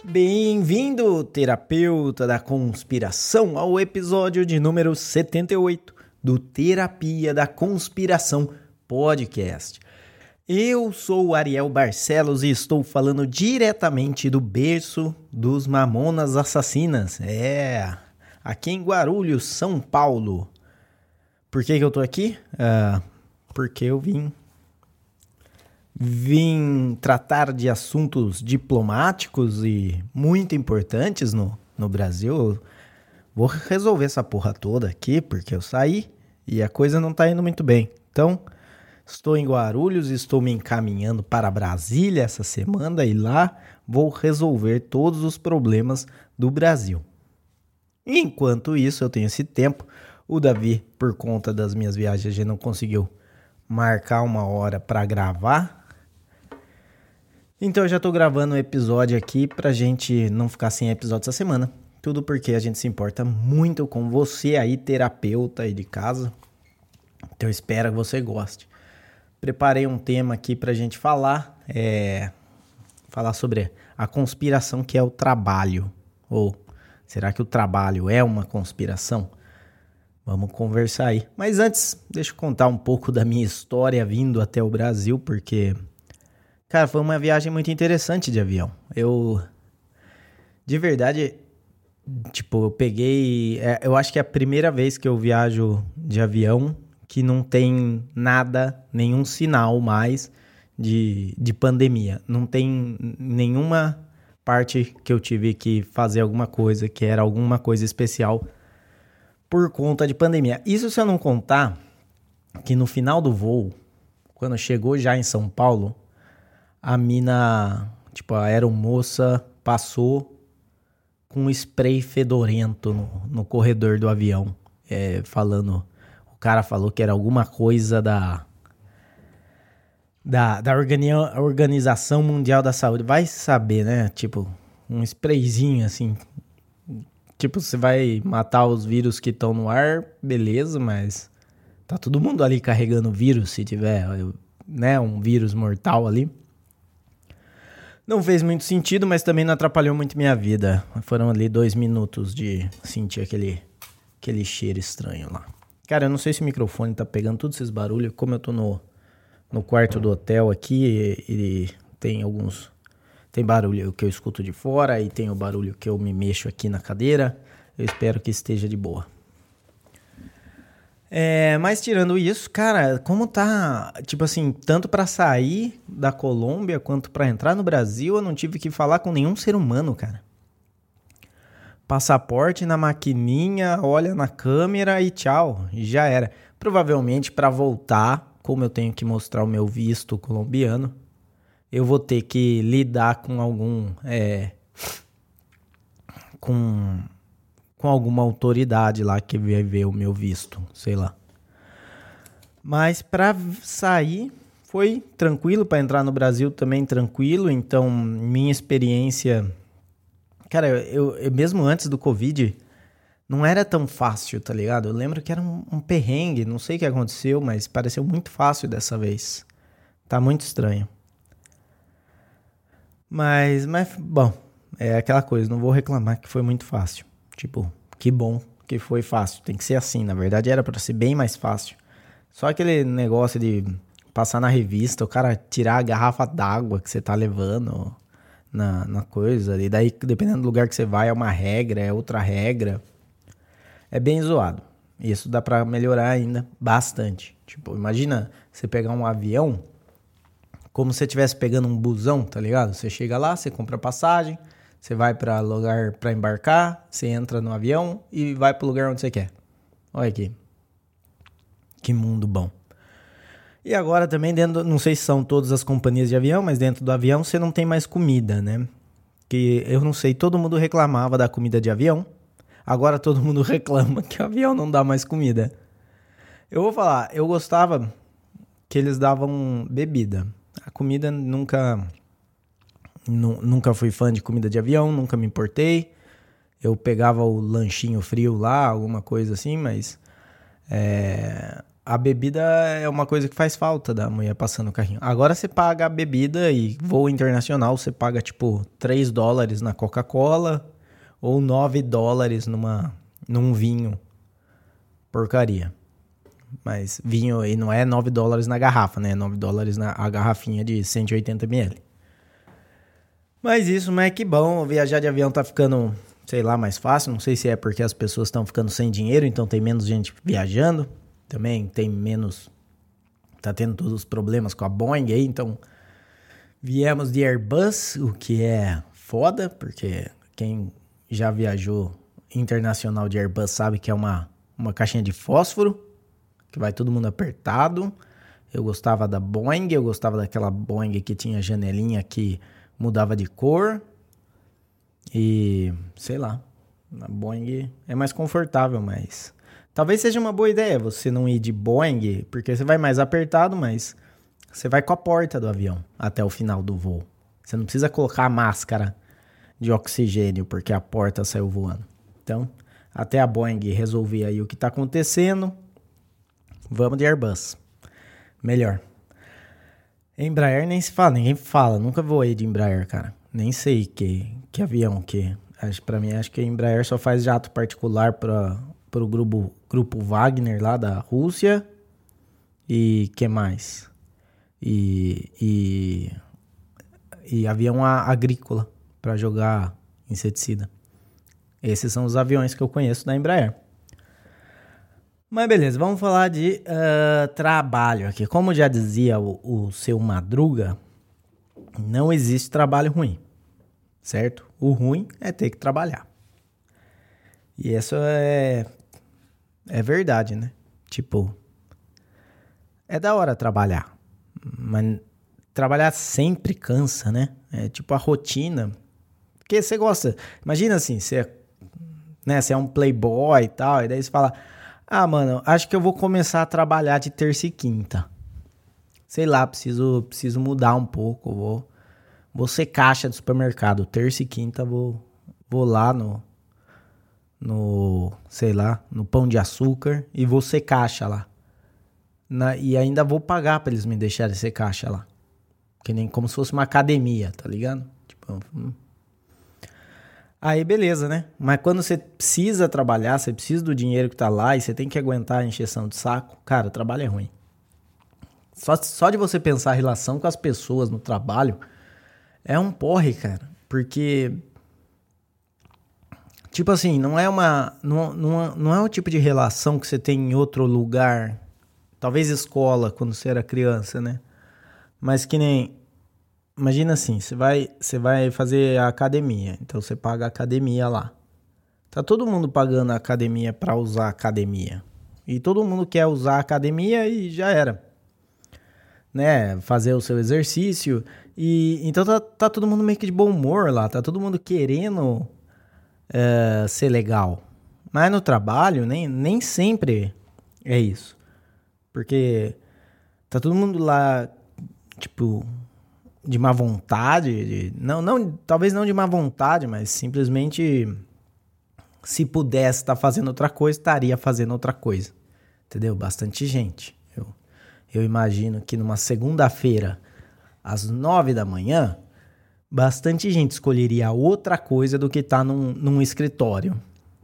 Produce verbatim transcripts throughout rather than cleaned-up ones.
Bem-vindo, terapeuta da conspiração, ao episódio de número setenta e oito do Terapia da Conspiração Podcast. Eu sou o Ariel Barcelos e estou falando diretamente do berço dos Mamonas Assassinas. É, aqui em Guarulhos, São Paulo. Por que que eu tô aqui? Ah, porque eu vim... Vim tratar de assuntos diplomáticos e muito importantes no, no Brasil. Vou resolver essa porra toda aqui, porque eu saí e a coisa não tá indo muito bem. Então, estou em Guarulhos, estou me encaminhando para Brasília essa semana e lá vou resolver todos os problemas do Brasil. Enquanto isso, eu tenho esse tempo. O Davi, por conta das minhas viagens, já não conseguiu marcar uma hora para gravar. Então eu já tô gravando um episódio aqui pra gente não ficar sem episódio essa semana. Tudo porque a gente se importa muito com você aí, terapeuta aí de casa. Então eu espero que você goste. Preparei um tema aqui pra gente falar. É... Falar sobre a conspiração que é o trabalho. Ou será que o trabalho é uma conspiração? Vamos conversar aí. Mas antes, deixa eu contar um pouco da minha história vindo até o Brasil, porque... Cara, foi uma viagem muito interessante de avião. Eu, de verdade, tipo, eu peguei... É, eu acho que é a primeira vez que eu viajo de avião que não tem nada, nenhum sinal mais de, de pandemia. Não tem nenhuma parte que eu tive que fazer alguma coisa, que era alguma coisa especial por conta de pandemia. Isso se eu não contar que no final do voo, quando chegou já em São Paulo... A mina, tipo, a aeromoça passou com um spray fedorento no, no corredor do avião. É, falando, o cara falou que era alguma coisa da, da, da organi- Organização Mundial da Saúde. Vai saber, né? Tipo, um sprayzinho assim. Tipo, você vai matar os vírus que estão no ar, beleza, mas tá todo mundo ali carregando vírus, se tiver, né, um vírus mortal ali. Não fez muito sentido, mas também não atrapalhou muito minha vida. Foram ali dois minutos de sentir aquele, aquele cheiro estranho lá. Cara, eu não sei se o microfone tá pegando todos esses barulhos. Como eu tô no, no quarto do hotel aqui, e, e tem alguns... Tem barulho que eu escuto de fora e tem o barulho que eu me mexo aqui na cadeira. Eu espero que esteja de boa. É, mas tirando isso, cara, como tá, tipo assim, tanto pra sair da Colômbia quanto pra entrar no Brasil, eu não tive que falar com nenhum ser humano, cara. Passaporte na maquininha, olha na câmera e tchau, e já era. Provavelmente pra voltar, como eu tenho que mostrar o meu visto colombiano, eu vou ter que lidar com algum, é, com... com alguma autoridade lá que vai ver o meu visto, sei lá. Mas para sair foi tranquilo, para entrar no Brasil também tranquilo, então minha experiência... Cara, eu, eu mesmo antes do Covid, não era tão fácil, tá ligado? Eu lembro que era um, um perrengue, não sei o que aconteceu, mas pareceu muito fácil dessa vez. Tá muito estranho. Mas, mas bom, é aquela coisa, não vou reclamar que foi muito fácil. Tipo, que bom que foi fácil. Tem que ser assim, na verdade era para ser bem mais fácil. Só aquele negócio de passar na revista, o cara tirar a garrafa d'água que você tá levando na, na coisa. E daí, dependendo do lugar que você vai, é uma regra, é outra regra. É bem zoado. Isso dá pra melhorar ainda bastante. Tipo, imagina você pegar um avião como se você estivesse pegando um busão, tá ligado? Você chega lá, você compra passagem... Você vai para lugar para embarcar, você entra no avião e vai para o lugar onde você quer. Olha aqui. Que mundo bom. E agora também dentro, não sei se são todas as companhias de avião, mas dentro do avião você não tem mais comida, né? Que eu não sei, todo mundo reclamava da comida de avião. Agora todo mundo reclama que o avião não dá mais comida. Eu vou falar, eu gostava que eles davam bebida. A comida nunca... Nunca fui fã de comida de avião, nunca me importei. Eu pegava o lanchinho frio lá, alguma coisa assim, mas... É, a bebida é uma coisa que faz falta da mulher passando o carrinho. Agora você paga a bebida e voo internacional, você paga tipo três dólares na Coca-Cola ou nove dólares numa, num vinho. Porcaria. Mas vinho, e não é nove dólares na garrafa, né? nove dólares na a garrafinha de cento e oitenta mililitros. Mas isso, mas que bom, viajar de avião tá ficando, sei lá, mais fácil. Não sei se é porque as pessoas estão ficando sem dinheiro, então tem menos gente viajando. Também tem menos, tá tendo todos os problemas com a Boeing aí, então viemos de Airbus, o que é foda, porque quem já viajou internacional de Airbus sabe que é uma, uma caixinha de fósforo, que vai todo mundo apertado. Eu gostava da Boeing, eu gostava daquela Boeing que tinha janelinha que mudava de cor. E, sei lá, a Boeing é mais confortável, mas talvez seja uma boa ideia você não ir de Boeing, porque você vai mais apertado, mas você vai com a porta do avião até o final do voo. Você não precisa colocar a máscara de oxigênio, porque a porta saiu voando. Então, até a Boeing resolver aí o que está acontecendo, vamos de Airbus. Melhor. Embraer nem se fala, ninguém fala. Nunca voei de Embraer, cara. Nem sei que, que avião que. Acho, pra mim, acho que a Embraer só faz jato particular para o grupo, grupo Wagner lá da Rússia. E que mais? E, e, e avião agrícola para jogar inseticida. Esses são os aviões que eu conheço da Embraer. Mas beleza, vamos falar de uh, trabalho aqui. Como já dizia o, o seu Madruga, não existe trabalho ruim, certo? O ruim é ter que trabalhar. E isso é, é verdade, né? Tipo, é da hora trabalhar, mas trabalhar sempre cansa, né? É tipo a rotina. Porque você gosta, imagina assim, você, né, você é um playboy e tal, e daí você fala... Ah, mano, acho que eu vou começar a trabalhar de terça e quinta. Sei lá, preciso, preciso mudar um pouco. Vou, vou ser caixa do supermercado. Terça e quinta vou, vou lá no, no, sei lá, no Pão de Açúcar e vou ser caixa lá. Na, e ainda vou pagar pra eles me deixarem ser caixa lá. Que nem como se fosse uma academia, tá ligado? Tipo... Hum. Aí beleza, né? Mas quando você precisa trabalhar, você precisa do dinheiro que tá lá e você tem que aguentar a encheção de saco, cara, o trabalho é ruim. Só, só de você pensar a relação com as pessoas no trabalho é um porre, cara. Porque, tipo assim, não é uma não, não, não é o tipo de relação que você tem em outro lugar. Talvez escola, quando você era criança, né? Mas que nem... Imagina assim, você vai, você vai fazer a academia, então você paga a academia lá. Tá todo mundo pagando a academia para usar a academia. E todo mundo quer usar a academia e já era. Né? Fazer o seu exercício. E então tá, tá todo mundo meio que de bom humor lá, tá todo mundo querendo é, ser legal. Mas no trabalho nem, nem sempre é isso. Porque tá todo mundo lá, tipo... de má vontade, de, não, não, talvez não de má vontade, mas simplesmente se pudesse estar fazendo outra coisa, estaria fazendo outra coisa, entendeu? Bastante gente. Eu, eu imagino que numa segunda-feira, às nove da manhã, bastante gente escolheria outra coisa do que estar num, num escritório,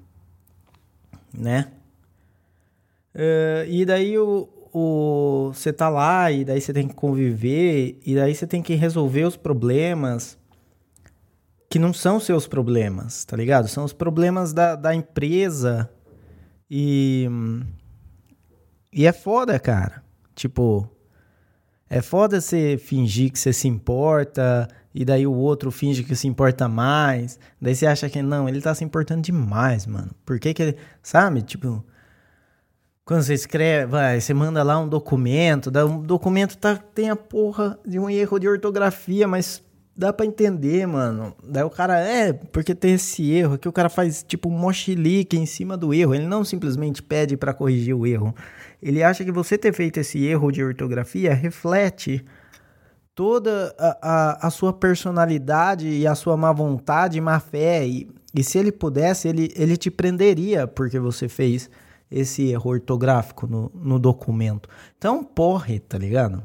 né? Uh, e daí o O, você tá lá e daí você tem que conviver e daí você tem que resolver os problemas que não são seus problemas, tá ligado? São os problemas da, da empresa e, e é foda, cara. Tipo, é foda você fingir que você se importa e daí o outro finge que se importa mais. Daí você acha que não, ele tá se importando demais, mano. Por que que ele, sabe? Tipo... Quando você escreve, vai, você manda lá um documento, dá um documento tá, tem a porra de um erro de ortografia, mas dá pra entender, mano. Daí o cara, é, porque tem esse erro aqui, o cara faz tipo um mochilique em cima do erro, ele não simplesmente pede pra corrigir o erro. Ele acha que você ter feito esse erro de ortografia reflete toda a, a, a sua personalidade e a sua má vontade e má fé. E, e se ele pudesse, ele, ele te prenderia porque você fez esse erro ortográfico no, no documento. Então, porre, tá ligado?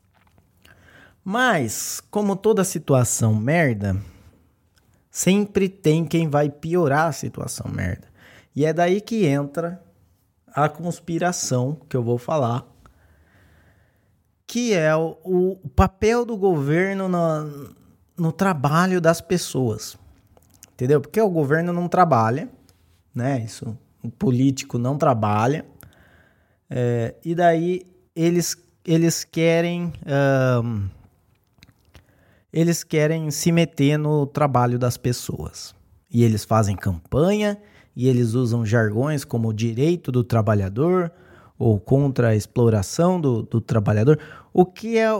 Mas, como toda situação merda, sempre tem quem vai piorar a situação merda. E é daí que entra a conspiração que eu vou falar, que é o, o papel do governo no, no trabalho das pessoas. Entendeu? Porque o governo não trabalha, né? Isso, o político não trabalha. É, e daí eles, eles querem... Um, eles querem se meter no trabalho das pessoas. E eles fazem campanha, e eles usam jargões como o direito do trabalhador, ou contra a exploração do, do trabalhador, o que é...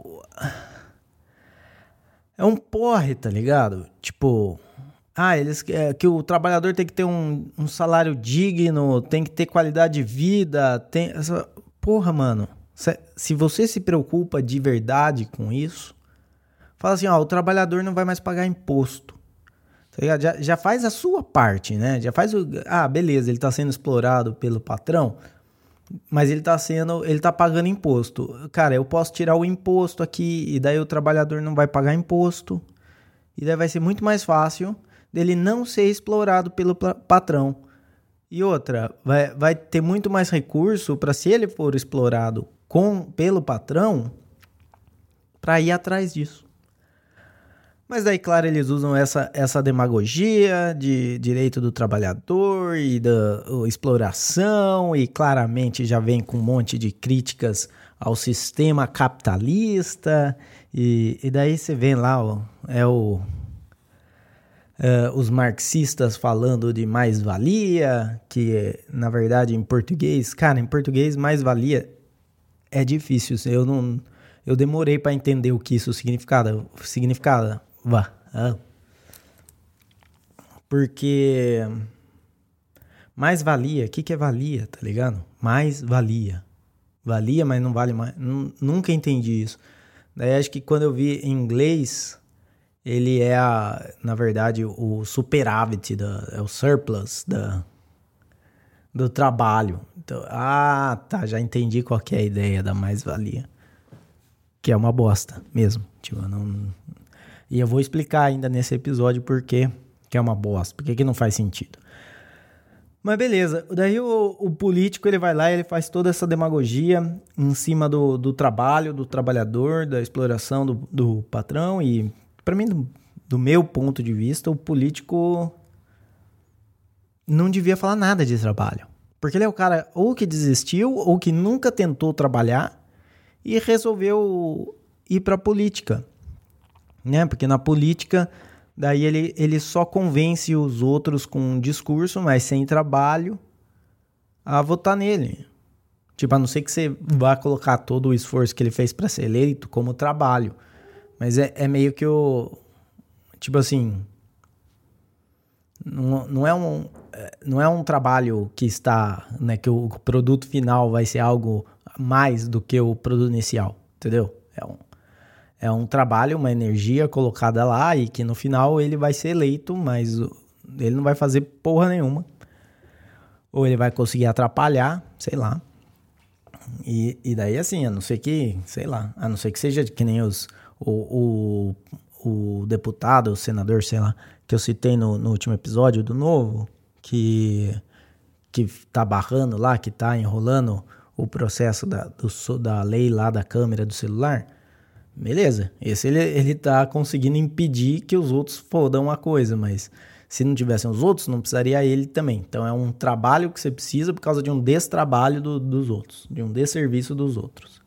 É um porre, tá ligado? Tipo... Ah, eles é, que o trabalhador tem que ter um, um salário digno, tem que ter qualidade de vida, tem... Essa, porra, mano, se, se você se preocupa de verdade com isso... Fala assim, ó, o trabalhador não vai mais pagar imposto. Tá ligado? Já, já faz a sua parte, né? Já faz o... Ah, beleza, ele tá sendo explorado pelo patrão, mas ele tá sendo... Ele tá pagando imposto. Cara, eu posso tirar o imposto aqui e daí o trabalhador não vai pagar imposto. E daí vai ser muito mais fácil dele não ser explorado pelo patrão. E outra, vai, vai ter muito mais recurso para, se ele for explorado com, pelo patrão, para ir atrás disso. Mas daí, claro, eles usam essa, essa demagogia de direito do trabalhador e da exploração, e claramente já vem com um monte de críticas ao sistema capitalista, e, e daí você vê lá, ó, é o, é, os marxistas falando de mais-valia, que na verdade em português, cara, em português mais-valia é difícil, eu não... Eu demorei para entender o que isso significava. significava. Vá. Ah. Porque mais valia, o que, que é valia, tá ligado? Mais valia. Valia, mas não vale mais. N- nunca entendi isso. Daí acho que quando eu vi em inglês, ele é, a, na verdade, o superávit, da, é o surplus da, do trabalho. Então, ah, tá, já entendi qual que é a ideia da mais-valia. Que é uma bosta mesmo. Tipo, não... E eu vou explicar ainda nesse episódio por que que é uma bosta, por que que não faz sentido. Mas beleza, daí o, o político ele vai lá e ele faz toda essa demagogia em cima do, do trabalho, do trabalhador, da exploração do, do patrão. E pra mim, do, do meu ponto de vista, o político não devia falar nada de trabalho. Porque ele é o cara ou que desistiu ou que nunca tentou trabalhar e resolveu ir pra política. Né? Porque na política, daí ele, ele só convence os outros com um discurso, mas sem trabalho, a votar nele. Tipo, a não ser que você vá colocar todo o esforço que ele fez para ser eleito como trabalho. Mas é, é meio que o... Tipo assim... Não, não, é um, não é um trabalho que está... Né, que o produto final vai ser algo mais do que o produto inicial. Entendeu? É um... É um trabalho, uma energia colocada lá e que no final ele vai ser eleito, mas ele não vai fazer porra nenhuma. Ou ele vai conseguir atrapalhar, sei lá. E, e daí assim, a não ser que, sei lá, a não ser que seja que nem os, o, o, o deputado, o senador, sei lá, que eu citei no, no último episódio do Novo, que, que tá barrando lá, que tá enrolando o processo da, do, da lei lá da câmera do celular. Beleza, esse ele, ele tá conseguindo impedir que os outros fodam a coisa, mas se não tivessem os outros, não precisaria ele também. Então é um trabalho que você precisa por causa de um destrabalho do, dos outros, de um desserviço dos outros.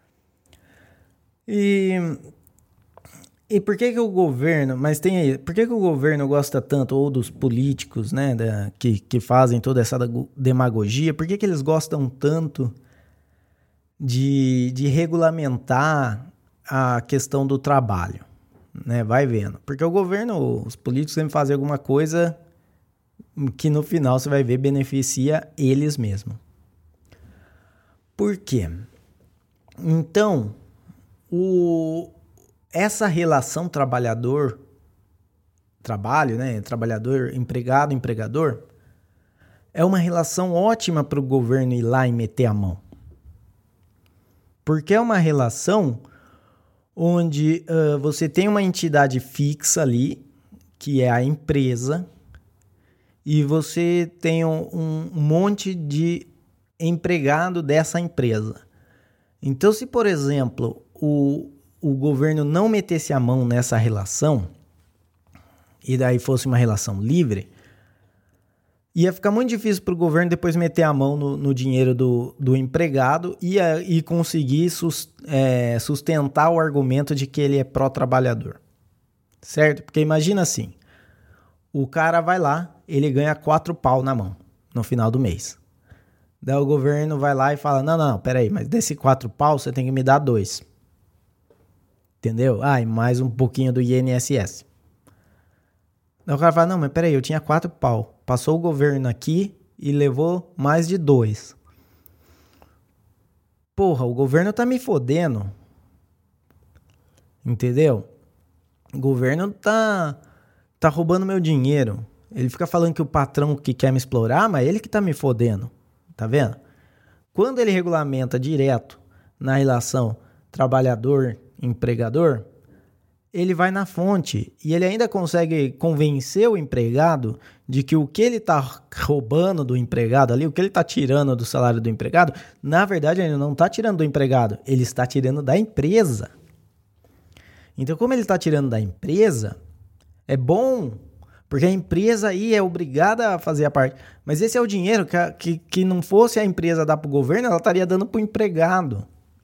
E, e por que que o governo, mas tem aí, por que que o governo gosta tanto, ou dos políticos, né, da, que, que fazem toda essa demagogia, por que que eles gostam tanto de, de regulamentar a questão do trabalho, né? Vai vendo. Porque o governo, os políticos sempre fazem alguma coisa que no final você vai ver beneficia eles mesmos. Por quê? Então, o, essa relação trabalhador-trabalho, né? Trabalhador, empregado, empregador, é uma relação ótima para o governo ir lá e meter a mão. Porque é uma relação onde uh, você tem uma entidade fixa ali, que é a empresa, e você tem um, um monte de empregado dessa empresa. Então, se, por exemplo, o, o governo não metesse a mão nessa relação, e daí fosse uma relação livre, ia ficar muito difícil para o governo depois meter a mão no, no dinheiro do, do empregado e, e conseguir sus, é, sustentar o argumento de que ele é pró-trabalhador. Certo? Porque imagina assim, o cara vai lá, ele ganha quatro pau na mão no final do mês. Daí o governo vai lá e fala, não, não, peraí, mas desse quatro pau você tem que me dar dois. Entendeu? Ah, e mais um pouquinho do I N S S. Daí o cara fala, não, mas peraí, eu tinha quatro pau. Passou o governo aqui e levou mais de dois. Porra, o governo tá me fodendo. Entendeu? O governo tá, tá roubando meu dinheiro. Ele fica falando que o patrão que quer me explorar, mas ele que tá me fodendo. Tá vendo? Quando ele regulamenta direto na relação trabalhador-empregador, ele vai na fonte e ele ainda consegue convencer o empregado de que o que ele está roubando do empregado ali, o que ele está tirando do salário do empregado, na verdade ele não está tirando do empregado, ele está tirando da empresa. Então, como ele está tirando da empresa, é bom, porque a empresa aí é obrigada a fazer a parte. Mas esse é o dinheiro que, a, que, que não fosse a empresa dar para o governo, ela estaria dando para o empregado.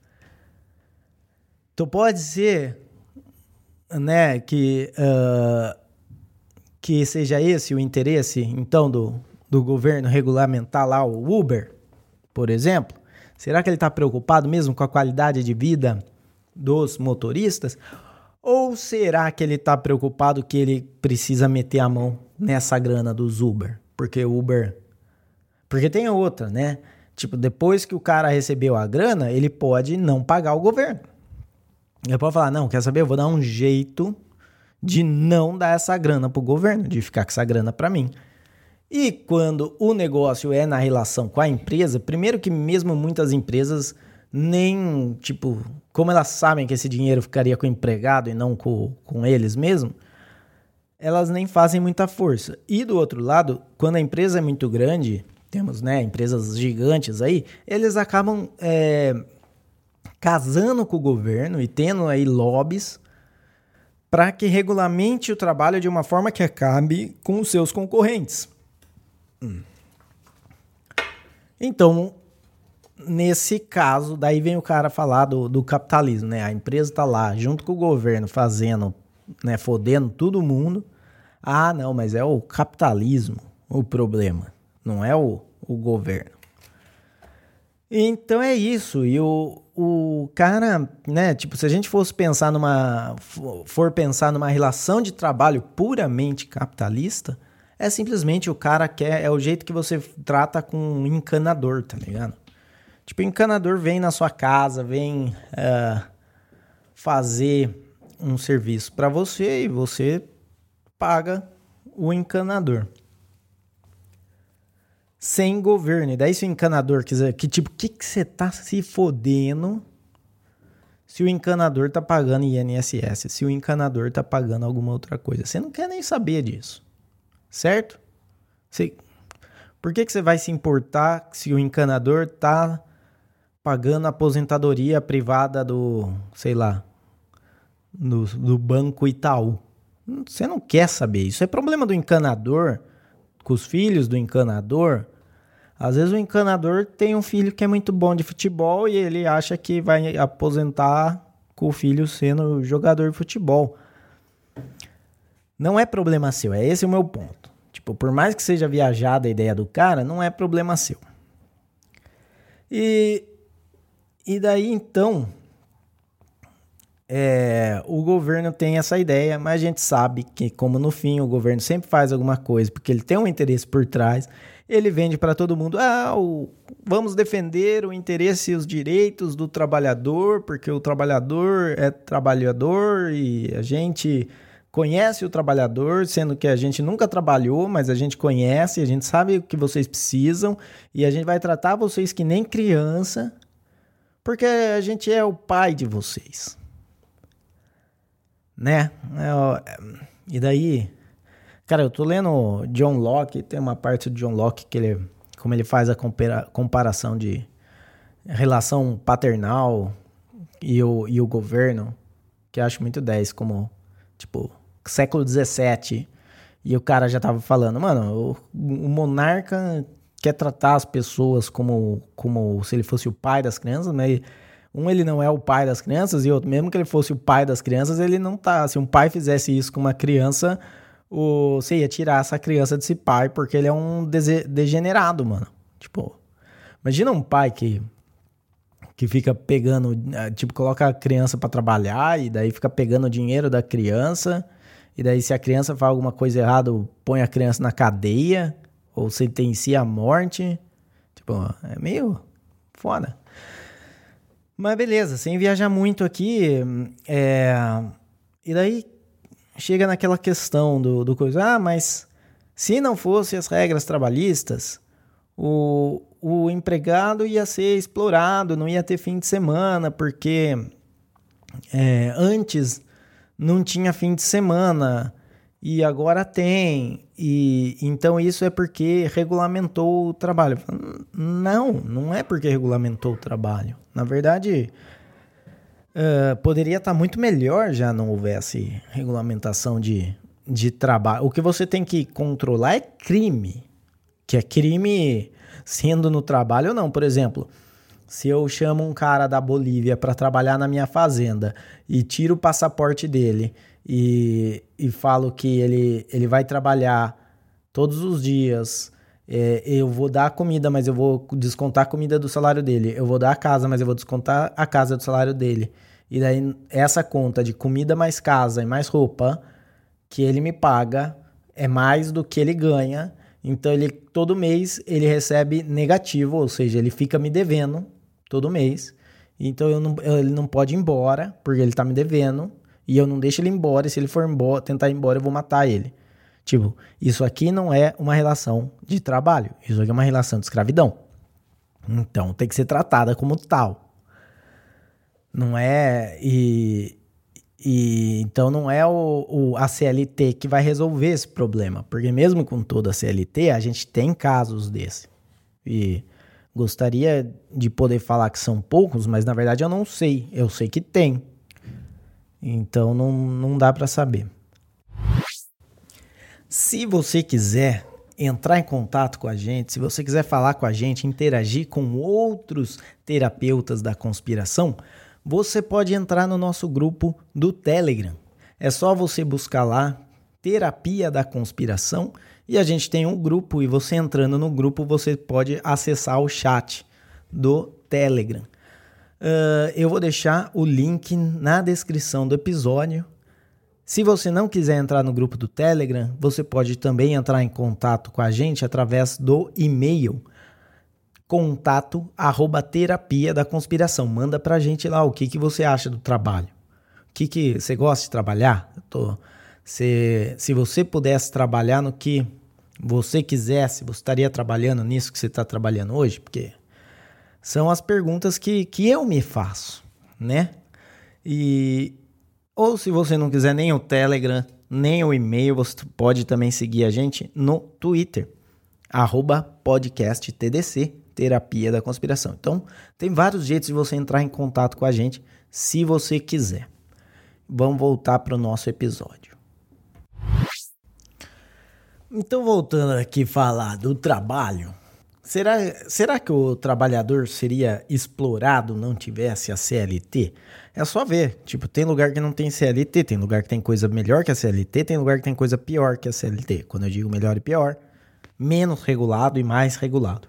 Então pode ser, né, que, uh, que seja esse o interesse, então, do, do governo regulamentar lá o Uber, por exemplo. Será que ele está preocupado mesmo com a qualidade de vida dos motoristas? Ou será que ele está preocupado que ele precisa meter a mão nessa grana dos Uber? Porque o Uber... Porque tem outra, né? Tipo, depois que o cara recebeu a grana, ele pode não pagar o governo. Ele pode falar, não, quer saber? Eu vou dar um jeito de não dar essa grana pro governo, de ficar com essa grana para mim. E quando o negócio é na relação com a empresa, primeiro que mesmo muitas empresas nem, tipo, como elas sabem que esse dinheiro ficaria com o empregado e não com, com eles mesmo, elas nem fazem muita força. E do outro lado, quando a empresa é muito grande, temos, né, empresas gigantes aí, eles acabam é, casando com o governo e tendo aí lobbies para que regulamente o trabalho de uma forma que acabe com os seus concorrentes. Hum. Então, nesse caso, daí vem o cara falar do, do capitalismo, né? A empresa tá lá, junto com o governo, fazendo, né, fodendo todo mundo. Ah, não, mas é o capitalismo o problema, não é o, o governo. Então é isso, e o, o cara, né, tipo, se a gente fosse pensar numa, for pensar numa relação de trabalho puramente capitalista, é simplesmente o cara quer, é o jeito que você trata com um encanador, tá ligado? Tipo, o encanador vem na sua casa, vem uh, fazer um serviço para você e você paga o encanador. Sem governo. E daí se o encanador quiser... Que tipo, o que que você tá se fodendo se o encanador tá pagando I N S S? Se o encanador tá pagando alguma outra coisa? Você não quer nem saber disso. Certo? Você, por que que você vai se importar se o encanador tá pagando a aposentadoria privada do, sei lá, do, do Banco Itaú? Você não quer saber. Isso é problema do encanador, com os filhos do encanador. Às vezes o encanador tem um filho que é muito bom de futebol e ele acha que vai aposentar com o filho sendo jogador de futebol. Não é problema seu, é esse o meu ponto. Tipo, por mais que seja viajada a ideia do cara, não é problema seu. E, e daí, então, é, o governo tem essa ideia, mas a gente sabe que, como no fim o governo sempre faz alguma coisa, porque ele tem um interesse por trás, ele vende para todo mundo, ah, o, vamos defender o interesse e os direitos do trabalhador, porque o trabalhador é trabalhador e a gente... conhece o trabalhador, sendo que a gente nunca trabalhou, mas a gente conhece, a gente sabe o que vocês precisam e a gente vai tratar vocês que nem criança, porque a gente é o pai de vocês. Né? E daí, cara, eu tô lendo John Locke, tem uma parte do John Locke que ele, como ele faz a compara- comparação de relação paternal e o, e o governo, que eu acho muito dez, como, tipo, século dezessete, e o cara já tava falando, mano, o, o monarca quer tratar as pessoas como, como se ele fosse o pai das crianças, mas um, ele não é o pai das crianças, e outro, mesmo que ele fosse o pai das crianças, ele não tá. Se um pai fizesse isso com uma criança, o, você ia tirar essa criança desse pai, porque ele é um dese- degenerado, mano. Tipo, imagina um pai que, que fica pegando, tipo, coloca a criança pra trabalhar, e daí fica pegando o dinheiro da criança, e daí se a criança faz alguma coisa errada, põe a criança na cadeia, ou sentencia a morte. Tipo, é meio foda. Mas beleza, sem viajar muito aqui, é... e daí chega naquela questão do, do coisa, ah, mas se não fosse as regras trabalhistas, o, o empregado ia ser explorado, não ia ter fim de semana, porque é, antes não tinha fim de semana e agora tem, e então isso é porque regulamentou o trabalho. Não, não é porque regulamentou o trabalho. Na verdade, uh, poderia estar muito melhor já não houvesse regulamentação de, de trabalho. O que você tem que controlar é crime, que é crime sendo no trabalho ou não. Por exemplo, se eu chamo um cara da Bolívia para trabalhar na minha fazenda e tiro o passaporte dele e, e falo que ele, ele vai trabalhar todos os dias, é, eu vou dar a comida, mas eu vou descontar a comida do salário dele, eu vou dar a casa, mas eu vou descontar a casa do salário dele, e daí essa conta de comida mais casa e mais roupa que ele me paga é mais do que ele ganha, então ele, todo mês ele recebe negativo, ou seja, ele fica me devendo todo mês, então eu não, ele não pode ir embora, porque ele tá me devendo, e eu não deixo ele embora, e se ele for embora, tentar ir embora, eu vou matar ele. Tipo, isso aqui não é uma relação de trabalho, isso aqui é uma relação de escravidão. Então, tem que ser tratada como tal. Não é... E, e então, não é o, o, a C L T que vai resolver esse problema, porque mesmo com toda a C L T, a gente tem casos desse. E gostaria de poder falar que são poucos, mas na verdade eu não sei. Eu sei que tem. Então, não, não dá para saber. Se você quiser entrar em contato com a gente, se você quiser falar com a gente, interagir com outros terapeutas da conspiração, você pode entrar no nosso grupo do Telegram. É só você buscar lá, Terapia da Conspiração, e a gente tem um grupo, e você entrando no grupo, você pode acessar o chat do Telegram. Uh, eu vou deixar o link na descrição do episódio. Se você não quiser entrar no grupo do Telegram, você pode também entrar em contato com a gente através do e-mail contato arroba terapia da conspiração. Manda pra gente lá o que, que você acha do trabalho. O que, que você gosta de trabalhar? Eu tô, se, se você pudesse trabalhar no que você quisesse, você estaria trabalhando nisso que você está trabalhando hoje? Porque são as perguntas que, que eu me faço, né? E... Ou se você não quiser nem o Telegram, nem o e-mail, você pode também seguir a gente no Twitter, arroba podcast T D C, Terapia da Conspiração. Então, tem vários jeitos de você entrar em contato com a gente, se você quiser. Vamos voltar para o nosso episódio. Então, voltando aqui a falar do trabalho, será, será que o trabalhador seria explorado não tivesse a C L T? É só ver, tipo, tem lugar que não tem C L T, tem lugar que tem coisa melhor que a C L T, tem lugar que tem coisa pior que a C L T. Quando eu digo melhor e pior, menos regulado e mais regulado.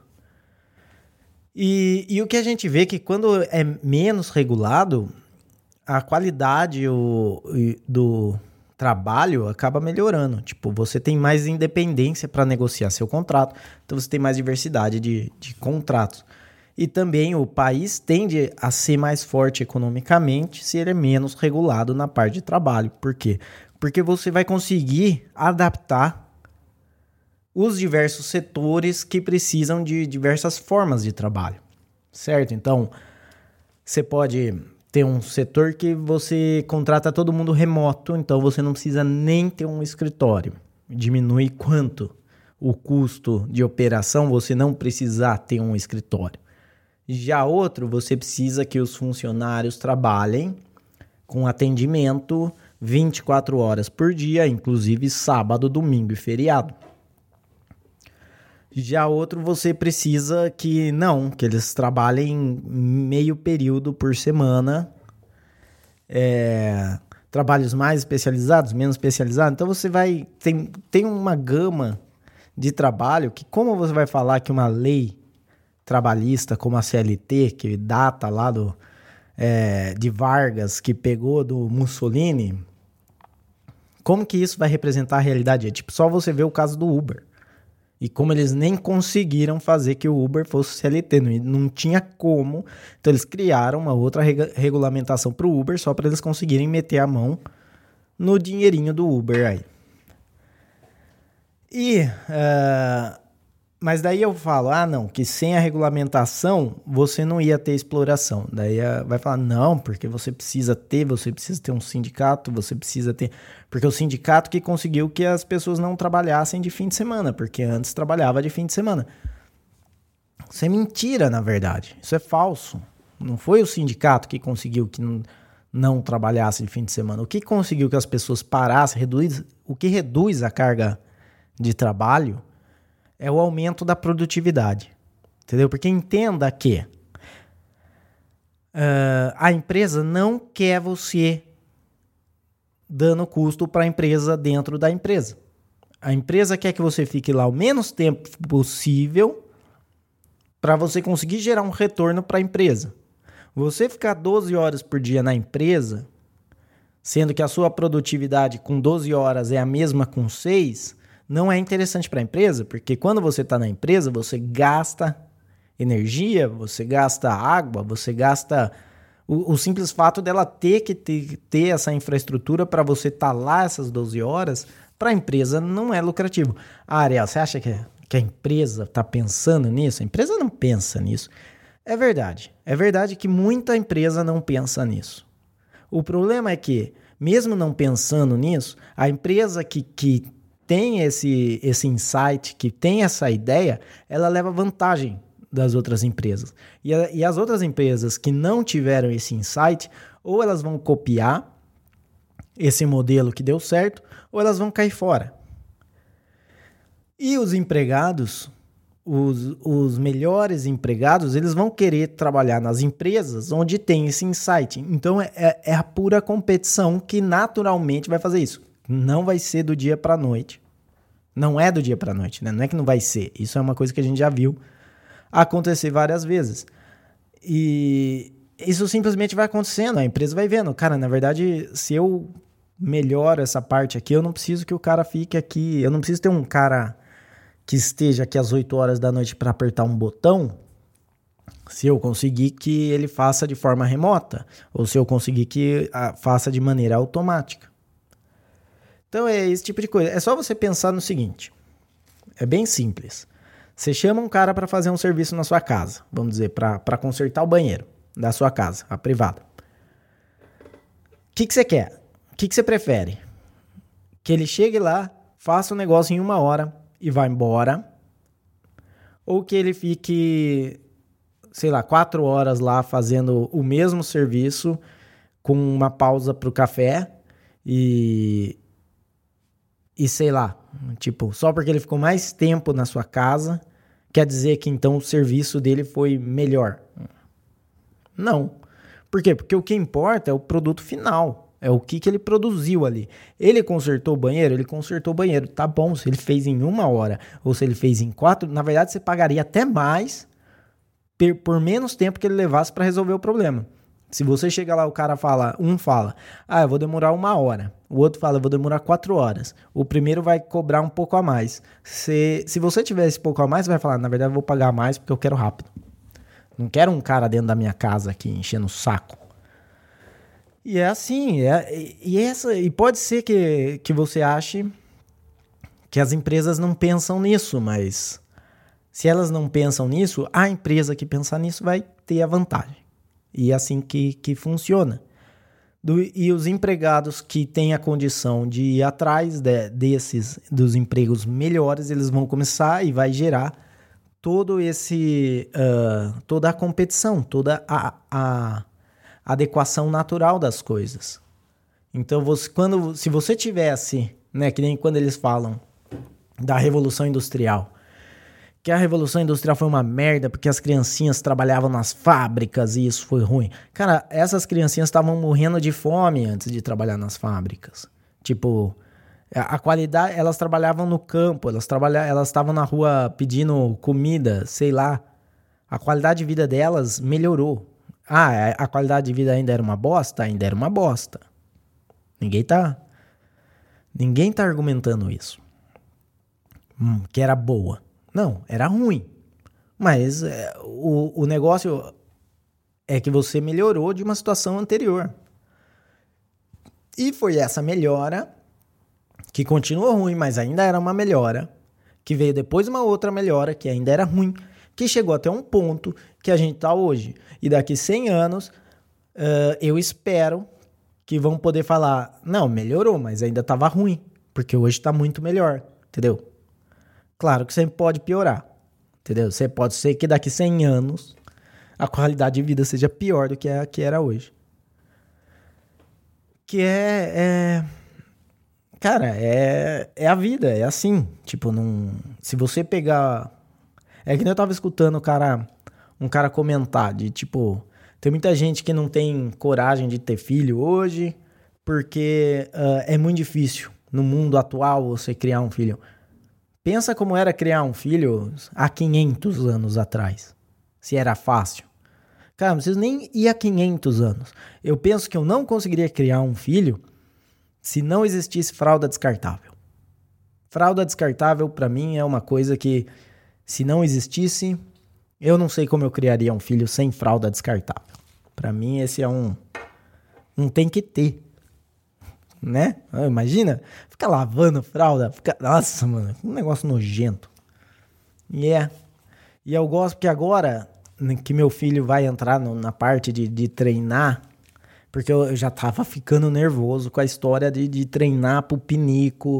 E, e o que a gente vê é que quando é menos regulado, a qualidade o, do trabalho acaba melhorando. Tipo, você tem mais independência para negociar seu contrato, então você tem mais diversidade de, de contratos. E também o país tende a ser mais forte economicamente se ele é menos regulado na parte de trabalho. Porque Porque você vai conseguir adaptar os diversos setores que precisam de diversas formas de trabalho, certo? Então, você pode ter um setor que você contrata todo mundo remoto, então você não precisa nem ter um escritório. Diminui quanto o custo de operação você não precisar ter um escritório. Já outro, você precisa que os funcionários trabalhem com atendimento vinte e quatro horas por dia, inclusive sábado, domingo e feriado. Já outro, você precisa que não, que eles trabalhem meio período por semana, é, trabalhos mais especializados, menos especializados. Então você vai, tem, tem uma gama de trabalho que, como você vai falar que uma lei trabalhista como a C L T, que data lá do, é, de Vargas, que pegou do Mussolini, como que isso vai representar a realidade? É tipo só você ver o caso do Uber. E como eles nem conseguiram fazer que o Uber fosse C L T, não, não tinha como. Então eles criaram uma outra reg- regulamentação para o Uber só para eles conseguirem meter a mão no dinheirinho do Uber aí. E, uh, mas daí eu falo, ah não, que sem a regulamentação você não ia ter exploração. Daí uh, vai falar, não, porque você precisa ter, você precisa ter um sindicato, você precisa ter... Porque o sindicato que conseguiu que as pessoas não trabalhassem de fim de semana, porque antes trabalhava de fim de semana. Isso é mentira, na verdade. Isso é falso. Não foi o sindicato que conseguiu que não, não trabalhasse de fim de semana. O que conseguiu que as pessoas parassem, reduz, o que reduz a carga de trabalho é o aumento da produtividade. Entendeu? Porque entenda que uh, a empresa não quer você dando custo para a empresa dentro da empresa. A empresa quer que você fique lá o menos tempo possível para você conseguir gerar um retorno para a empresa. Você ficar doze horas por dia na empresa, sendo que a sua produtividade com doze horas é a mesma com seis, não é interessante para a empresa, porque quando você está na empresa, você gasta energia, você gasta água, você gasta... O, o simples fato dela ter que ter, ter essa infraestrutura para você estar tá lá essas doze horas, para a empresa não é lucrativo. Ah, Ariel, você acha que, que a empresa está pensando nisso? A empresa não pensa nisso. É verdade. É verdade que muita empresa não pensa nisso. O problema é que, mesmo não pensando nisso, a empresa que, que tem esse, esse insight, que tem essa ideia, ela leva vantagem das outras empresas. E, a, e as outras empresas que não tiveram esse insight, ou elas vão copiar esse modelo que deu certo, ou elas vão cair fora. E os empregados, os, os melhores empregados, eles vão querer trabalhar nas empresas onde tem esse insight. Então é, é a pura competição que naturalmente vai fazer isso. Não vai ser do dia para a noite. Não é do dia para a noite, né? Não é que não vai ser. Isso é uma coisa que a gente já viu acontecer várias vezes. E isso simplesmente vai acontecendo. A empresa vai vendo. Cara, na verdade, se eu melhoro essa parte aqui, eu não preciso que o cara fique aqui. Eu não preciso ter um cara que esteja aqui às oito horas da noite para apertar um botão, se eu conseguir que ele faça de forma remota, ou se eu conseguir que a, faça de maneira automática. Então é esse tipo de coisa. É só você pensar no seguinte. É bem simples. Você chama um cara para fazer um serviço na sua casa, vamos dizer, para consertar o banheiro da sua casa, a privada. O que, que você quer? O que, que você prefere? Que ele chegue lá, faça o negócio em uma hora e vá embora? Ou que ele fique, sei lá, quatro horas lá fazendo o mesmo serviço com uma pausa para o café e... E sei lá, tipo, só porque ele ficou mais tempo na sua casa, quer dizer que então o serviço dele foi melhor? Não. Por quê? Porque o que importa é o produto final, é o que, que ele produziu ali. Ele consertou o banheiro? Ele consertou o banheiro. Tá bom, se ele fez em uma hora ou se ele fez em quatro, na verdade você pagaria até mais por menos tempo que ele levasse para resolver o problema. Se você chega lá, o cara fala, um fala, ah, eu vou demorar uma hora. O outro fala, eu vou demorar quatro horas. O primeiro vai cobrar um pouco a mais. Se, se você tiver esse pouco a mais, você vai falar, na verdade eu vou pagar mais porque eu quero rápido. Não quero um cara dentro da minha casa aqui enchendo o saco. E é assim, é, e, essa, e pode ser que, que você ache que as empresas não pensam nisso, mas se elas não pensam nisso, a empresa que pensar nisso vai ter a vantagem. E é assim que, que funciona. Do, e os empregados que têm a condição de ir atrás de, desses, dos empregos melhores, eles vão começar e vai gerar todo esse, uh, toda a competição, toda a, a adequação natural das coisas. Então, você, quando, se você tivesse, né, que nem quando eles falam da Revolução Industrial, que a Revolução Industrial foi uma merda porque as criancinhas trabalhavam nas fábricas e isso foi ruim. Cara, essas criancinhas estavam morrendo de fome antes de trabalhar nas fábricas. Tipo, a qualidade, elas trabalhavam no campo, elas trabalhavam, elas estavam na rua pedindo comida, sei lá. A qualidade de vida delas melhorou. Ah, a qualidade de vida ainda era uma bosta? Ainda era uma bosta. Ninguém tá, ninguém tá argumentando isso. Hum, que era boa. Não, era ruim. Mas é, o, o negócio é que você melhorou de uma situação anterior. E foi essa melhora, que continuou ruim, mas ainda era uma melhora, que veio depois uma outra melhora, que ainda era ruim, que chegou até um ponto que a gente está hoje. E daqui cem anos, uh, eu espero que vão poder falar, não, melhorou, mas ainda estava ruim, porque hoje está muito melhor, entendeu? Claro que sempre pode piorar, entendeu? Você pode ser que daqui cem anos a qualidade de vida seja pior do que a que era hoje. Que é... é... Cara, é, é a vida, é assim. Tipo, não, se você pegar... É que nem eu tava escutando um cara, um cara comentar de, tipo... Tem muita gente que não tem coragem de ter filho hoje porque uh, é muito difícil no mundo atual você criar um filho. Pensa como era criar um filho há quinhentos anos atrás. Se era fácil. Cara, não preciso nem ir há quinhentos anos. Eu penso que eu não conseguiria criar um filho se não existisse fralda descartável. Fralda descartável, pra mim, é uma coisa que, se não existisse, eu não sei como eu criaria um filho sem fralda descartável. Pra mim, esse é um... Um tem que ter. Né? Imagina, fica lavando fralda, fica, nossa, mano, um negócio nojento. E yeah. é, e eu gosto porque agora que meu filho vai entrar no, na parte de, de treinar, porque eu, eu já tava ficando nervoso com a história de, de treinar pro pinico,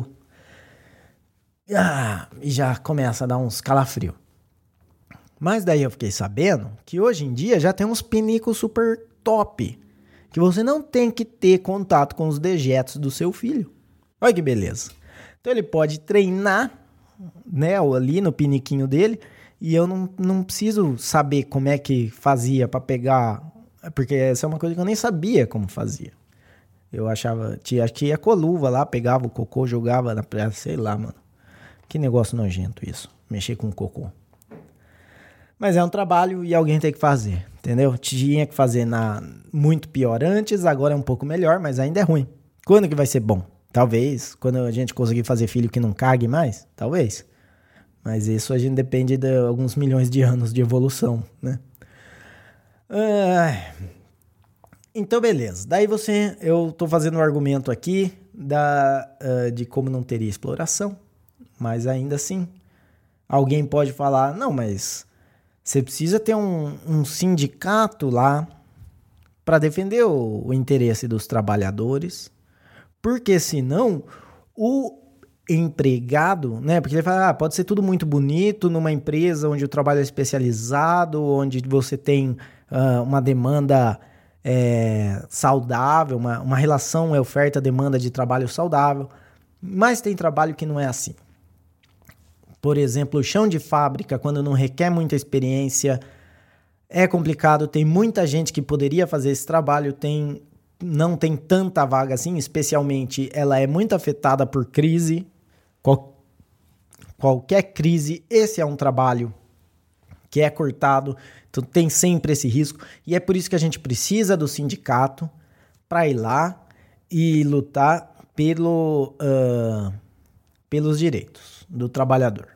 ah, e já começa a dar uns calafrios. Mas daí eu fiquei sabendo que hoje em dia já tem uns pinicos super top, que você não tem que ter contato com os dejetos do seu filho. Olha que beleza. Então ele pode treinar, né, ali no piniquinho dele, e eu não, não preciso saber como é que fazia para pegar, porque essa é uma coisa que eu nem sabia como fazia. Eu achava, tinha, tinha com a luva lá, pegava o cocô, jogava na praia, sei lá, mano. Que negócio nojento isso, mexer com o cocô. Mas é um trabalho e alguém tem que fazer, entendeu? Tinha que fazer na, muito pior antes, agora é um pouco melhor, mas ainda é ruim. Quando que vai ser bom? Talvez. Quando a gente conseguir fazer filho que não cague mais? Talvez. Mas isso a gente depende de alguns milhões de anos de evolução, né? Ah, então, beleza. Daí você... Eu tô fazendo um argumento aqui da, uh, de como não teria exploração, mas ainda assim, alguém pode falar, não, mas... Você precisa ter um, um sindicato lá para defender o, o interesse dos trabalhadores, porque senão o empregado, né? Porque ele fala, ah, pode ser tudo muito bonito numa empresa onde o trabalho é especializado, onde você tem uh, uma demanda é, saudável, uma, uma relação é oferta-demanda de trabalho saudável, mas tem trabalho que não é assim. Por exemplo, o chão de fábrica, quando não requer muita experiência, é complicado. Tem muita gente que poderia fazer esse trabalho, tem, não tem tanta vaga assim, especialmente ela é muito afetada por crise. Qual, qualquer crise, esse é um trabalho que é cortado, então tem sempre esse risco. E é por isso que a gente precisa do sindicato para ir lá e lutar pelo, uh, pelos direitos do trabalhador.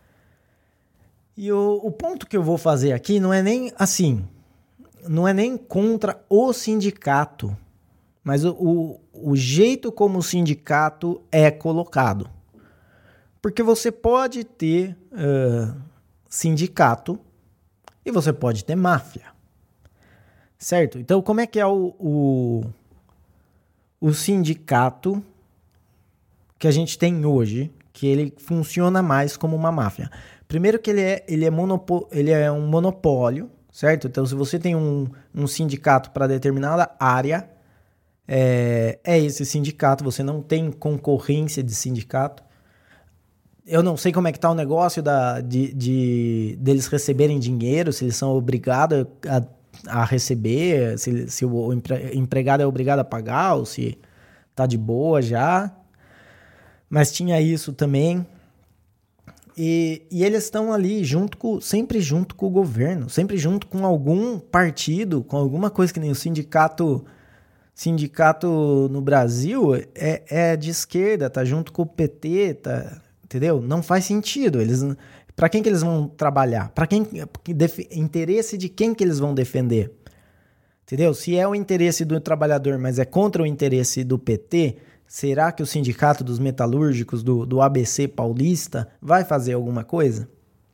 E o, o ponto que eu vou fazer aqui não é nem assim, não é nem contra o sindicato, mas o, o, o jeito como o sindicato é colocado. Porque você pode ter uh, sindicato e você pode ter máfia. Certo? Então, como é que é o, o, o sindicato que a gente tem hoje, que ele funciona mais como uma máfia? Primeiro que ele é, ele é, monopo, ele é um monopólio, certo? Então, se você tem um, um sindicato para determinada área, é, é esse sindicato, você não tem concorrência de sindicato. Eu não sei como é que tá o negócio da, de, de, deles receberem dinheiro, se eles são obrigados a, a receber, se, se o empregado é obrigado a pagar, ou se tá de boa já. Mas tinha isso também. E, e eles estão ali junto com, sempre junto com o governo, sempre junto com algum partido, com alguma coisa que nem o sindicato, sindicato no Brasil é, é de esquerda, tá junto com o P T, tá, entendeu? Não faz sentido. Eles, para quem que eles vão trabalhar? Para quem, def, interesse de quem que eles vão defender? Entendeu? Se é o interesse do trabalhador, mas é contra o interesse do P T, será que o sindicato dos metalúrgicos do, do A B C paulista vai fazer alguma coisa?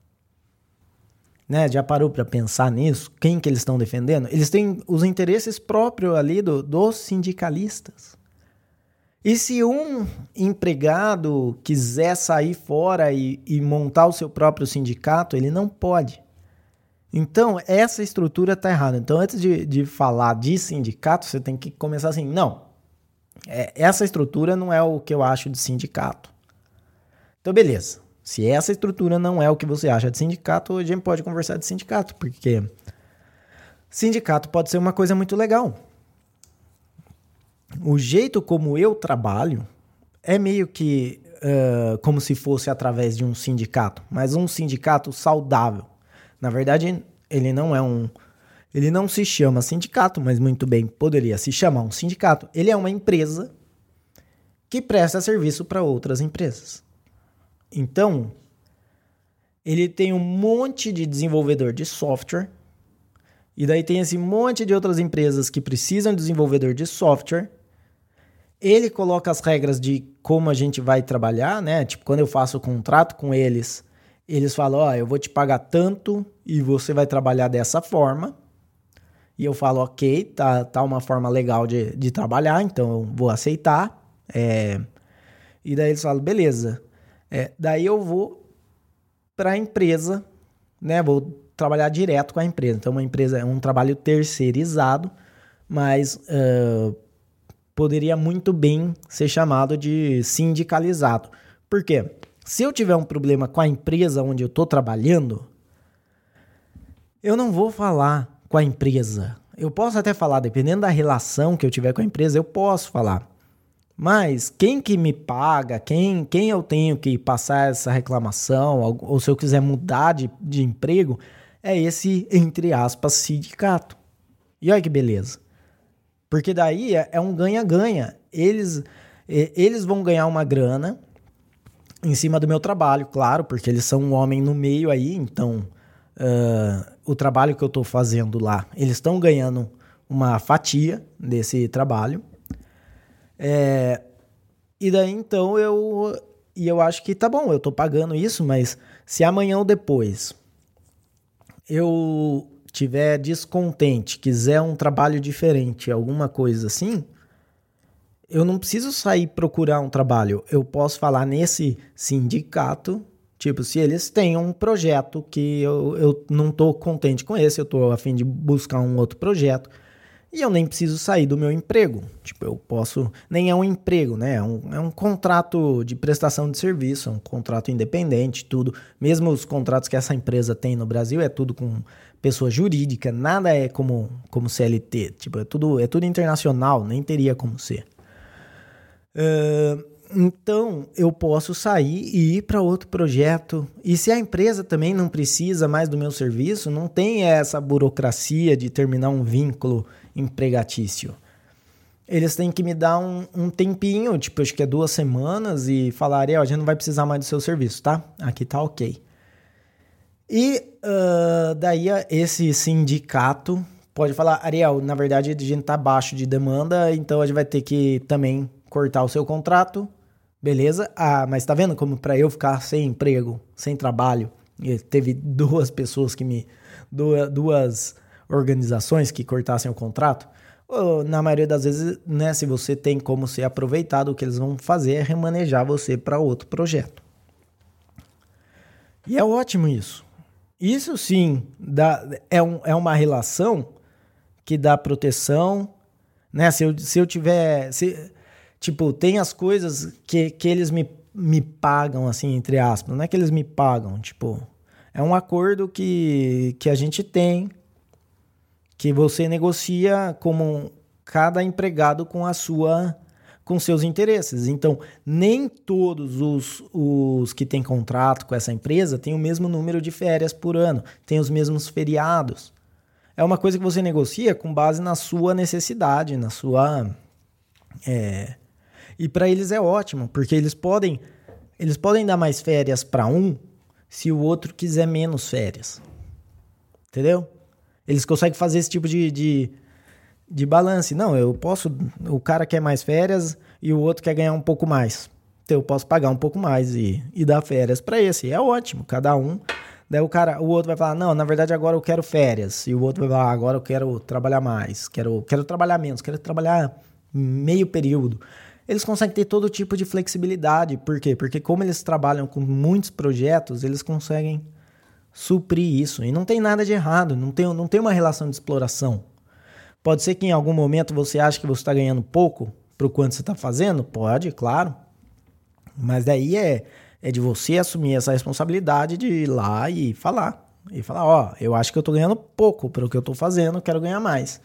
Né? Já parou para pensar nisso? Quem que eles estão defendendo? Eles têm os interesses próprios ali do, dos sindicalistas. E se um empregado quiser sair fora e, e montar o seu próprio sindicato, ele não pode. Então, essa estrutura está errada. Então, antes de, de falar de sindicato, você tem que começar assim, não. É, essa estrutura não é o que eu acho de sindicato. Então, beleza. Se essa estrutura não é o que você acha de sindicato, a gente pode conversar de sindicato, porque sindicato pode ser uma coisa muito legal. O jeito como eu trabalho é meio que uh, como se fosse através de um sindicato, mas um sindicato saudável. Na verdade, ele não é um... Ele não se chama sindicato, mas muito bem poderia se chamar um sindicato. Ele é uma empresa que presta serviço para outras empresas. Então, ele tem um monte de desenvolvedor de software, e daí tem esse monte de outras empresas que precisam de desenvolvedor de software. Ele coloca as regras de como a gente vai trabalhar, né? Tipo, quando eu faço o contrato com eles, eles falam, ó, oh, eu vou te pagar tanto e você vai trabalhar dessa forma. E eu falo, ok, tá, tá uma forma legal de, de trabalhar, então eu vou aceitar. É, e daí eles falam, beleza. É, daí eu vou para a empresa, né? Vou trabalhar direto com a empresa. Então, uma empresa é um trabalho terceirizado, mas uh, poderia muito bem ser chamado de sindicalizado. Por quê? Se eu tiver um problema com a empresa onde eu estou trabalhando, eu não vou falar com a empresa. Eu posso até falar, dependendo da relação que eu tiver com a empresa, eu posso falar. Mas quem que me paga, quem, quem eu tenho que passar essa reclamação, ou, ou se eu quiser mudar de, de emprego, é esse, entre aspas, sindicato. E olha que beleza. Porque daí é, é um ganha-ganha. Eles, eles vão ganhar uma grana em cima do meu trabalho, claro, porque eles são um homem no meio aí, então... Uh, o trabalho que eu estou fazendo lá, eles estão ganhando uma fatia desse trabalho. É, e daí, então, eu, e eu acho que tá bom, eu estou pagando isso, mas se amanhã ou depois eu tiver descontente, quiser um trabalho diferente, alguma coisa assim, eu não preciso sair procurar um trabalho. Eu posso falar nesse sindicato. Tipo, se eles têm um projeto que eu, eu não tô contente com esse, eu tô a fim de buscar um outro projeto, e eu nem preciso sair do meu emprego. Tipo, eu posso... Nem é um emprego, né? É um, é um contrato de prestação de serviço, é um contrato independente, tudo. Mesmo os contratos que essa empresa tem no Brasil, é tudo com pessoa jurídica, nada é como, como C L T. Tipo, é tudo, é tudo internacional, nem teria como ser. Uh... Então, eu posso sair e ir para outro projeto. E se a empresa também não precisa mais do meu serviço, não tem essa burocracia de terminar um vínculo empregatício. Eles têm que me dar um, um tempinho, tipo, acho que é duas semanas, e falarem, ó, a gente não vai precisar mais do seu serviço, tá? Aqui tá ok. E uh, daí esse sindicato pode falar, Ariel, na verdade a gente tá abaixo de demanda, então a gente vai ter que também cortar o seu contrato, beleza? Ah, mas tá vendo como para eu ficar sem emprego, sem trabalho, teve duas pessoas que me... duas, duas organizações que cortassem o contrato? Na maioria das vezes, né, se você tem como ser aproveitado, o que eles vão fazer é remanejar você para outro projeto. E é ótimo isso. Isso sim dá, é, um, é uma relação que dá proteção, né? Se eu, se eu tiver... Se, tipo, tem as coisas que, que eles me, me pagam, assim, entre aspas. Não é que eles me pagam, tipo... É um acordo que, que a gente tem, que você negocia como cada empregado com a sua... com seus interesses. Então, nem todos os, os que têm contrato com essa empresa têm o mesmo número de férias por ano, têm os mesmos feriados. É uma coisa que você negocia com base na sua necessidade, na sua... É... E para eles é ótimo, porque eles podem, eles podem dar mais férias para um se o outro quiser menos férias. Entendeu? Eles conseguem fazer esse tipo de... de de balance. Não, eu posso... O cara quer mais férias e o outro quer ganhar um pouco mais. Então eu posso pagar um pouco mais e, e dar férias para esse. É ótimo, cada um. Daí o cara, o outro vai falar, não, na verdade agora eu quero férias. E o outro vai falar, agora eu quero trabalhar mais. Quero, quero trabalhar menos, quero trabalhar meio período. Eles conseguem ter todo tipo de flexibilidade. Por quê? Porque como eles trabalham com muitos projetos, eles conseguem suprir isso. E não tem nada de errado, não tem, não tem uma relação de exploração. Pode ser que em algum momento você ache que você está ganhando pouco para o quanto você está fazendo? Pode, claro. Mas daí é, é de você assumir essa responsabilidade de ir lá e falar. E falar, ó, eu acho que eu estou ganhando pouco para o que eu estou fazendo, quero ganhar mais.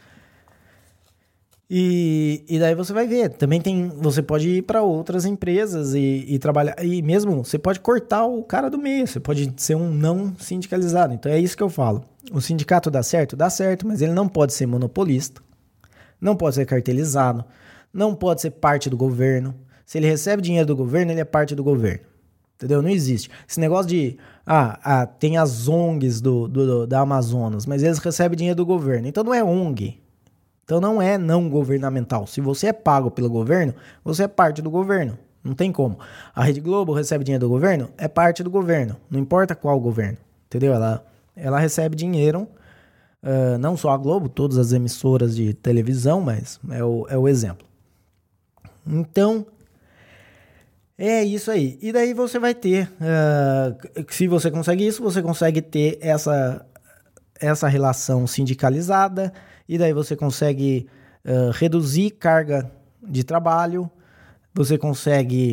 E, e daí você vai ver. Também tem, você pode ir para outras empresas e, e trabalhar. E mesmo você pode cortar o cara do meio, você pode ser um não sindicalizado. Então é isso que eu falo. O sindicato dá certo? Dá certo, mas ele não pode ser monopolista, não pode ser cartelizado, não pode ser parte do governo. Se ele recebe dinheiro do governo, ele é parte do governo. Entendeu? Não existe. Esse negócio de, ah, ah tem as O N Gs do, do, da Amazonas, mas eles recebem dinheiro do governo. Então não é O N G. Então não é não governamental. Se você é pago pelo governo, você é parte do governo. Não tem como. A Rede Globo recebe dinheiro do governo, é parte do governo. Não importa qual governo. Entendeu? Ela... Ela recebe dinheiro, uh, não só a Globo, todas as emissoras de televisão, mas é o, é o exemplo. Então, é isso aí. E daí você vai ter, uh, se você consegue isso, você consegue ter essa, essa relação sindicalizada, e daí você consegue uh, reduzir carga de trabalho, você consegue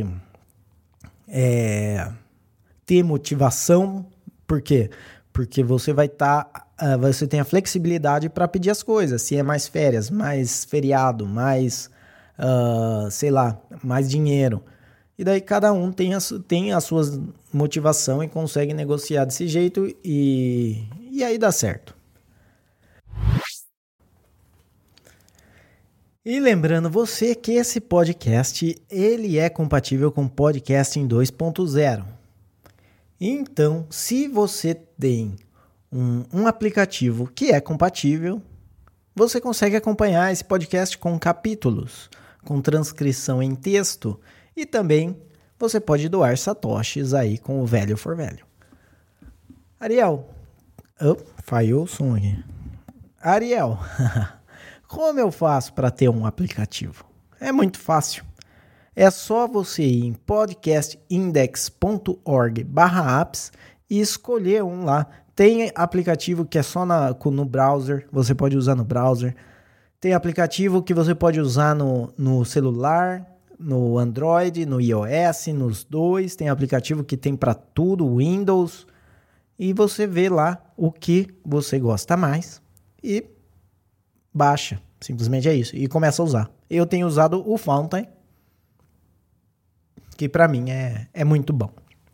é, ter motivação, por quê? Porque você vai estar, tá, uh, você tem a flexibilidade para pedir as coisas. Se é mais férias, mais feriado, mais, uh, sei lá, mais dinheiro. E daí cada um tem a, tem a sua motivação e consegue negociar desse jeito e, e aí dá certo. E lembrando você que esse podcast, ele é compatível com Podcasting dois ponto zero. Então, se você tem um, um aplicativo que é compatível, você consegue acompanhar esse podcast com capítulos, com transcrição em texto e também você pode doar satoshis aí com o Velho for Velho. Ariel, oh, falhou o som aqui. Ariel, como eu faço para ter um aplicativo? É muito fácil. É só você ir em podcastindex ponto org barra apps e escolher um lá. Tem aplicativo que é só na, no browser, você pode usar no browser. Tem aplicativo que você pode usar no, no celular, no Android, no iOS, nos dois. Tem aplicativo que tem para tudo, Windows. E você vê lá o que você gosta mais e baixa. Simplesmente é isso. E começa a usar. Eu tenho usado o Fountain, que para mim é, é muito bom.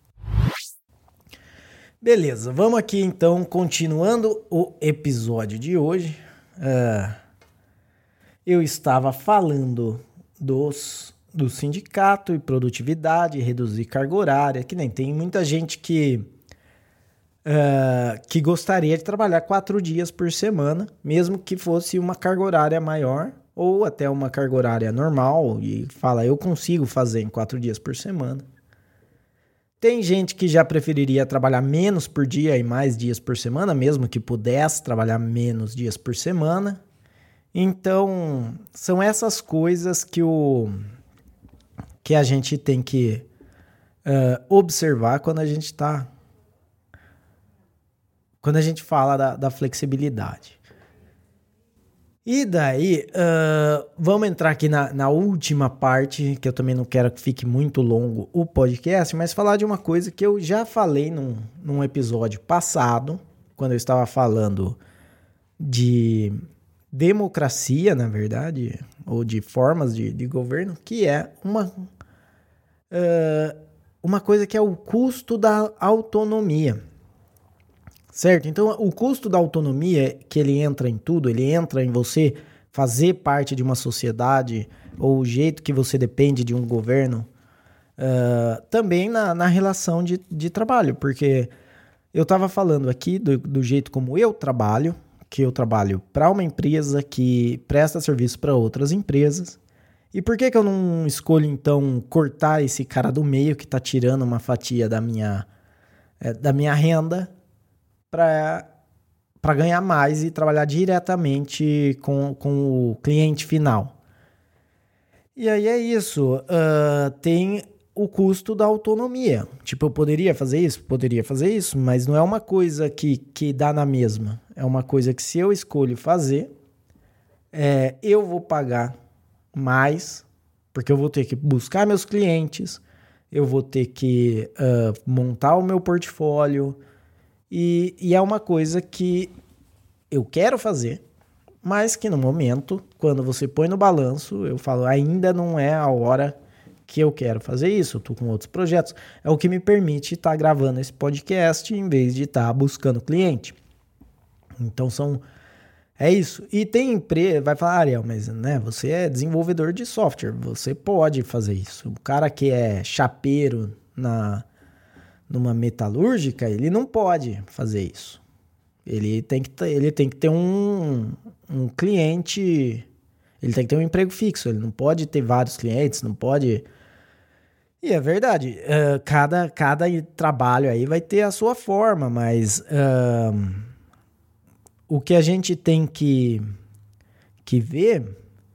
Beleza, vamos aqui então, continuando o episódio de hoje. Uh, eu estava falando dos, do sindicato e produtividade, reduzir carga horária, que nem tem muita gente que uh, que gostaria de trabalhar quatro dias por semana, mesmo que fosse uma carga horária maior ou até uma carga horária normal, e fala, eu consigo fazer em quatro dias por semana. Tem gente que já preferiria trabalhar menos por dia e mais dias por semana, mesmo que pudesse trabalhar menos dias por semana. Então, são essas coisas que, o, que a gente tem que uh, observar quando a gente está... Quando a gente fala da, da flexibilidade. E daí, uh, vamos entrar aqui na, na última parte, que eu também não quero que fique muito longo o podcast, mas falar de uma coisa que eu já falei num, num episódio passado, quando eu estava falando de democracia, na verdade, ou de formas de, de governo, que é uma, uh, uma coisa que é o custo da autonomia. Certo? Então, o custo da autonomia, que ele entra em tudo, ele entra em você fazer parte de uma sociedade, ou o jeito que você depende de um governo, uh, também na, na relação de, de trabalho, porque eu estava falando aqui do, do jeito como eu trabalho, que eu trabalho para uma empresa que presta serviço para outras empresas, e por que que eu não escolho, então, cortar esse cara do meio que está tirando uma fatia da minha, é, da minha renda, para ganhar mais e trabalhar diretamente com, com o cliente final. E aí é isso, uh, tem o custo da autonomia. Tipo, eu poderia fazer isso? Poderia fazer isso, mas não é uma coisa que, que dá na mesma. É uma coisa que se eu escolho fazer, é, eu vou pagar mais, porque eu vou ter que buscar meus clientes, eu vou ter que uh, montar o meu portfólio. E, e é uma coisa que eu quero fazer, mas que no momento, quando você põe no balanço, eu falo, ainda não é a hora que eu quero fazer isso, eu tô com outros projetos. É o que me permite estar gravando esse podcast em vez de estar buscando cliente. Então são... É isso. E tem empresa, vai falar, Ariel, mas né, você é desenvolvedor de software, você pode fazer isso. O cara que é chapeiro na... numa metalúrgica, ele não pode fazer isso. Ele tem que ter, ele tem que ter um, um cliente, ele tem que ter um emprego fixo, ele não pode ter vários clientes, não pode... E é verdade, uh, cada, cada trabalho aí vai ter a sua forma, mas uh, o que a gente tem que, que ver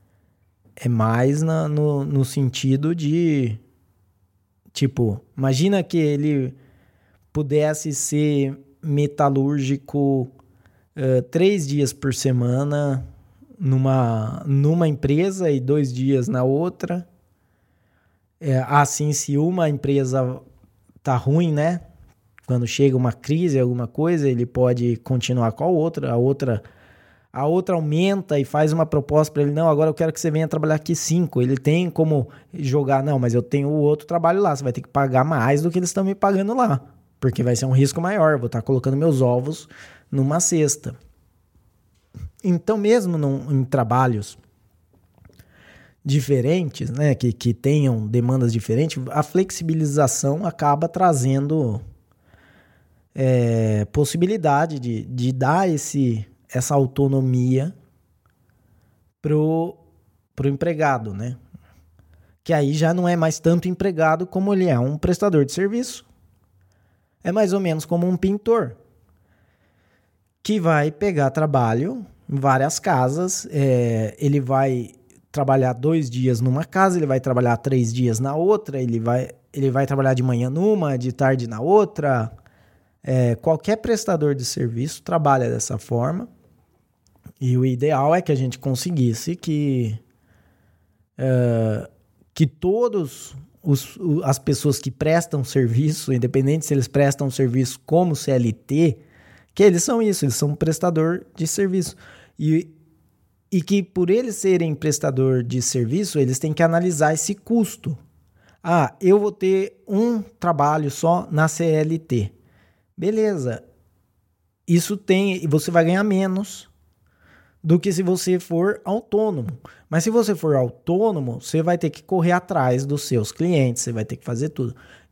é mais na, no, no sentido de, tipo, imagina que ele pudesse ser metalúrgico uh, três dias por semana numa, numa empresa e dois dias na outra. É, assim, se uma empresa tá ruim, né? Quando chega uma crise, alguma coisa, ele pode continuar com a outra, a outra, a outra aumenta e faz uma proposta para ele, não, agora eu quero que você venha trabalhar aqui cinco. Ele tem como jogar, não, mas eu tenho o outro trabalho lá, você vai ter que pagar mais do que eles estão me pagando lá. Porque vai ser um risco maior, eu vou estar colocando meus ovos numa cesta. Então, mesmo num, em trabalhos diferentes, né, que, que tenham demandas diferentes, a flexibilização acaba trazendo é, possibilidade de, de dar esse, essa autonomia pro, pro empregado, né? Que aí já não é mais tanto empregado como ele é um prestador de serviço. É mais ou menos como um pintor que vai pegar trabalho em várias casas, é, ele vai trabalhar dois dias numa casa, ele vai trabalhar três dias na outra, ele vai, ele vai trabalhar de manhã numa, de tarde na outra. É, qualquer prestador de serviço trabalha dessa forma e o ideal é que a gente conseguisse que, é, que todos... Os, as pessoas que prestam serviço, independente se eles prestam serviço como C L T, que eles são isso, eles são um prestador de serviço. E, e que por eles serem prestador de serviço, eles têm que analisar esse custo. Ah, eu vou ter um trabalho só na C L T. Beleza. Isso tem, e você vai ganhar menos do que se você for autônomo. Mas se você for autônomo, você vai ter que correr atrás dos seus clientes, você vai ter que fazer tudo.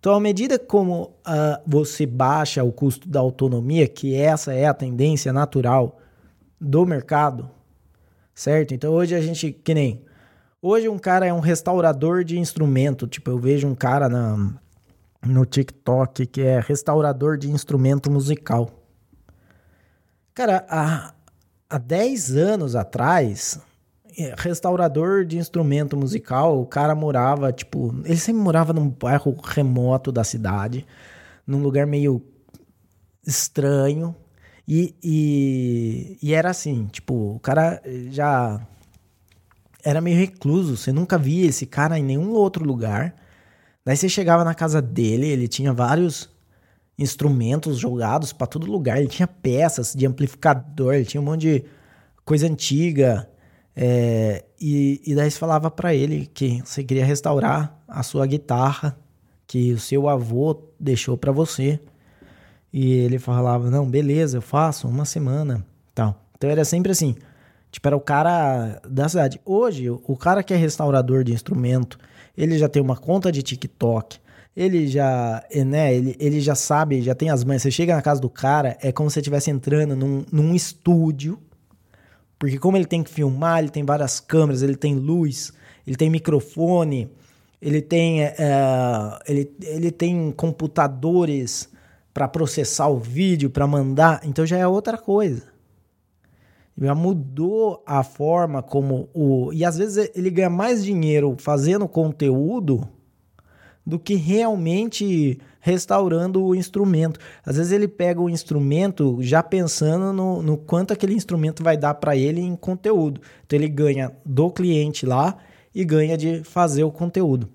Então, à medida como uh, você baixa o custo da autonomia, que essa é a tendência natural do mercado, certo? Então, hoje a gente, que nem... Hoje um cara é um restaurador de instrumento. Tipo, eu vejo um cara na, no TikTok que é restaurador de instrumento musical. Cara, há, há dez anos atrás, restaurador de instrumento musical, o cara morava, tipo... Ele sempre morava num bairro remoto da cidade, num lugar meio estranho. E, e, e era assim, tipo, o cara já... Era meio recluso, você nunca via esse cara em nenhum outro lugar. Daí você chegava na casa dele, ele tinha vários instrumentos jogados pra todo lugar. Ele tinha peças de amplificador, ele tinha um monte de coisa antiga. É, e, e daí você falava pra ele que você queria restaurar a sua guitarra, que o seu avô deixou pra você. E ele falava, não, beleza, eu faço, uma semana, tal. Então era sempre assim... Tipo, era o cara da cidade. Hoje, o cara que é restaurador de instrumento, ele já tem uma conta de TikTok, ele já, né, ele, ele já sabe, já tem as manhas. Você chega na casa do cara, é como se você estivesse entrando num, num estúdio, porque como ele tem que filmar, ele tem várias câmeras, ele tem luz, ele tem microfone, ele tem, é, ele, ele tem computadores para processar o vídeo, para mandar, então já é outra coisa. Já mudou a forma como o... E às vezes ele ganha mais dinheiro fazendo conteúdo do que realmente restaurando o instrumento. Às vezes ele pega o instrumento já pensando no, no quanto aquele instrumento vai dar para ele em conteúdo. Então ele ganha do cliente lá e ganha de fazer o conteúdo.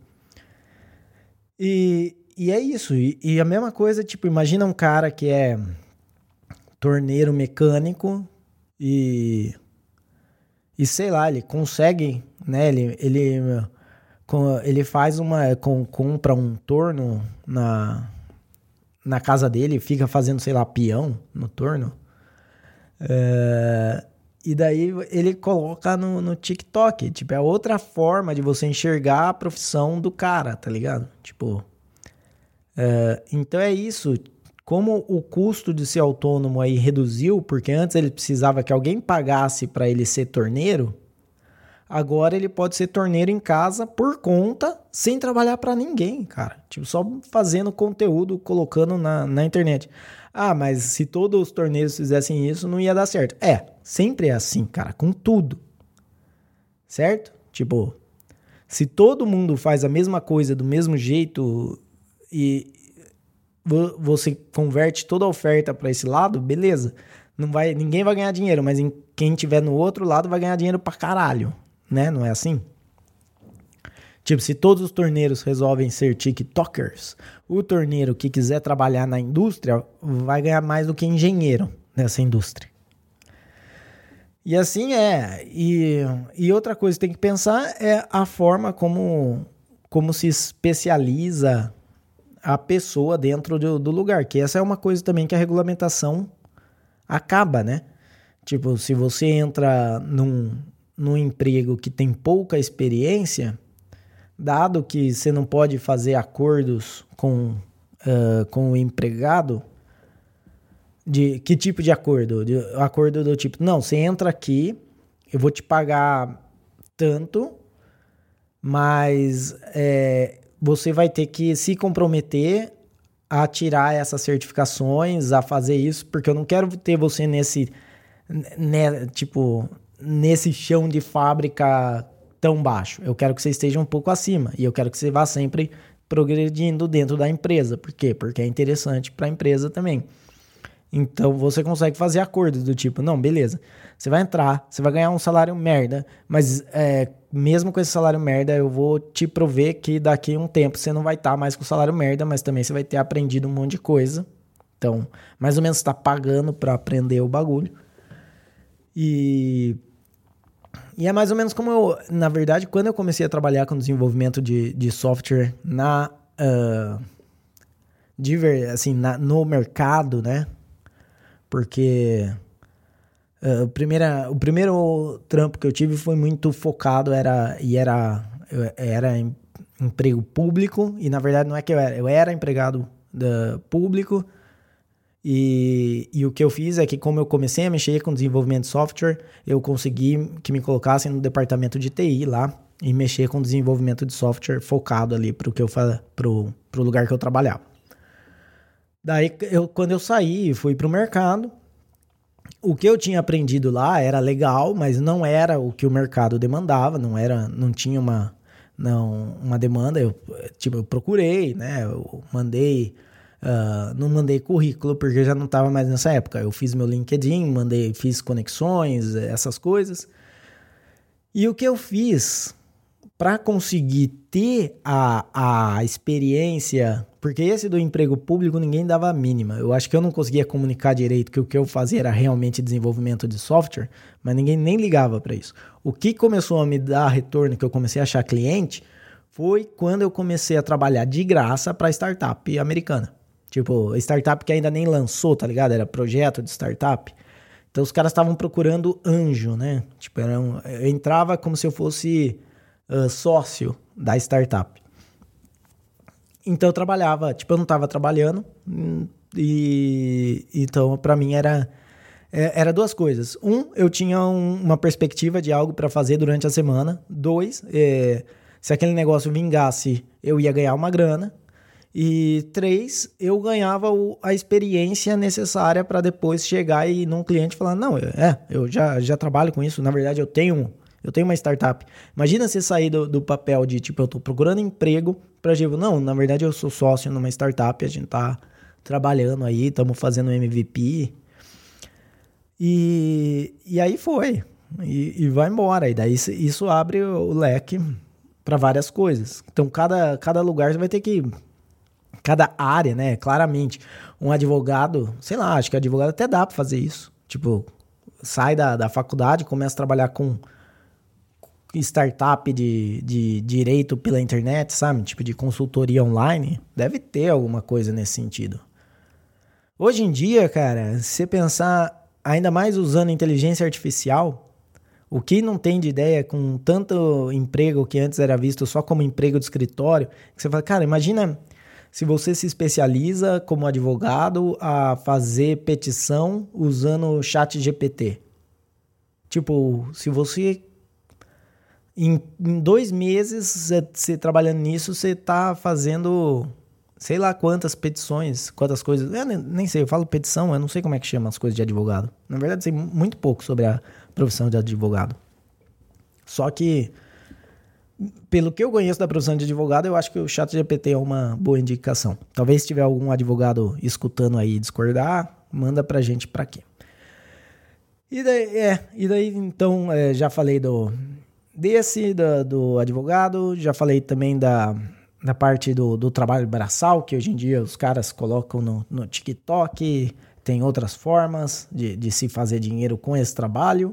E, e é isso. E, e a mesma coisa, tipo, imagina um cara que é torneiro mecânico... E, e sei lá, ele consegue, né? Ele, ele, ele faz uma. Com, compra um torno na, na casa dele, fica fazendo, sei lá, peão no torno. É, e daí ele coloca no, no TikTok. Tipo, é outra forma de você enxergar a profissão do cara, tá ligado? Tipo. É, então é isso. Como o custo de ser autônomo aí reduziu, porque antes ele precisava que alguém pagasse para ele ser torneiro, agora ele pode ser torneiro em casa por conta, sem trabalhar para ninguém, cara. Tipo, só fazendo conteúdo, colocando na, na internet. Ah, mas se todos os torneiros fizessem isso, não ia dar certo. É, sempre é assim, cara, com tudo. Certo? Tipo, se todo mundo faz a mesma coisa do mesmo jeito e... você converte toda a oferta para esse lado, beleza. Não vai, ninguém vai ganhar dinheiro, mas em, quem tiver no outro lado vai ganhar dinheiro pra caralho, né? Não é assim? Tipo, se todos os torneiros resolvem ser TikTokers, o torneiro que quiser trabalhar na indústria vai ganhar mais do que engenheiro nessa indústria. E assim é. E, e outra coisa que tem que pensar é a forma como, como se especializa a pessoa dentro do, do lugar, que essa é uma coisa também que a regulamentação acaba, né? Tipo, se você entra num, num emprego que tem pouca experiência, dado que você não pode fazer acordos com, uh, com o empregado, de que tipo de acordo? De, acordo do tipo, não, você entra aqui, eu vou te pagar tanto, mas... É, você vai ter que se comprometer a tirar essas certificações, a fazer isso, porque eu não quero ter você nesse, né, tipo, nesse chão de fábrica tão baixo. Eu quero que você esteja um pouco acima e eu quero que você vá sempre progredindo dentro da empresa. Por quê? Porque é interessante para a empresa também. Então você consegue fazer acordos do tipo, não, beleza, você vai entrar, você vai ganhar um salário merda, mas é, mesmo com esse salário merda, eu vou te prover que daqui a um tempo você não vai estar tá mais com o salário merda, mas também você vai ter aprendido um monte de coisa. Então, mais ou menos você tá pagando para aprender o bagulho. E, e é mais ou menos como eu, na verdade, quando eu comecei a trabalhar com desenvolvimento de, de software na, uh, de, assim, na, no mercado, né? Porque uh, primeira, o primeiro trampo que eu tive foi muito focado, era, e era, era em, emprego público, e na verdade não é que eu era, eu era empregado da, público, e, e o que eu fiz é que como eu comecei a mexer com desenvolvimento de software, eu consegui que me colocassem no departamento de T I lá, e mexer com desenvolvimento de software focado ali pro, que eu, pro, pro lugar que eu trabalhava. Daí, eu, quando eu saí, fui pro mercado, o que eu tinha aprendido lá era legal, mas não era o que o mercado demandava, não era, não tinha uma, não, uma demanda. Eu, tipo, eu procurei, né? Eu mandei, uh, não mandei currículo porque eu já não estava mais nessa época. Eu fiz meu LinkedIn, mandei, fiz conexões, essas coisas. E o que eu fiz para conseguir ter a, a experiência, porque esse do emprego público ninguém dava a mínima. Eu acho que eu não conseguia comunicar direito que o que eu fazia era realmente desenvolvimento de software, mas ninguém nem ligava para isso. O que começou a me dar retorno, que eu comecei a achar cliente, foi quando eu comecei a trabalhar de graça para startup americana. Tipo, startup que ainda nem lançou, tá ligado? Era projeto de startup. Então os caras estavam procurando anjo, né? Tipo, era um, eu entrava como se eu fosse Uh, sócio da startup. Então eu trabalhava, tipo, eu não estava trabalhando, e então para mim era, era duas coisas. Um, eu tinha um, uma perspectiva de algo para fazer durante a semana. Dois, é, se aquele negócio vingasse, eu ia ganhar uma grana. E três, eu ganhava o, a experiência necessária para depois chegar e num cliente falar, não, é, eu já, já trabalho com isso, na verdade eu tenho Eu tenho uma startup. Imagina você sair do, do papel de, tipo, eu tô procurando emprego pra, tipo, não, na verdade eu sou sócio numa startup, a gente tá trabalhando aí, estamos fazendo M V P. E, e aí foi. E, e vai embora. E daí isso abre o leque para várias coisas. Então, cada, cada lugar você vai ter que... Cada área, né? Claramente. Um advogado, sei lá, acho que advogado até dá pra fazer isso. Tipo, sai da, da faculdade, começa a trabalhar com... startup de, de direito pela internet, sabe? Tipo de consultoria online. Deve ter alguma coisa nesse sentido. Hoje em dia, cara, se você pensar, ainda mais usando inteligência artificial, o que não tem de ideia com tanto emprego que antes era visto só como emprego de escritório, que você fala, cara, imagina se você se especializa como advogado a fazer petição usando o chat G P T. Tipo, se você... Em, em dois meses, você trabalhando nisso, você tá fazendo, sei lá quantas petições, quantas coisas. Eu nem, nem sei, eu falo petição, eu não sei como é que chama as coisas de advogado. Na verdade, sei muito pouco sobre a profissão de advogado. Só que, pelo que eu conheço da profissão de advogado, eu acho que o ChatGPT é uma boa indicação. Talvez se tiver algum advogado escutando aí discordar, manda pra gente pra quê. E daí, é, e daí então, é, já falei do... Desse, do, do advogado, já falei também da, da parte do, do trabalho braçal, que hoje em dia os caras colocam no, no TikTok, tem outras formas de, de se fazer dinheiro com esse trabalho.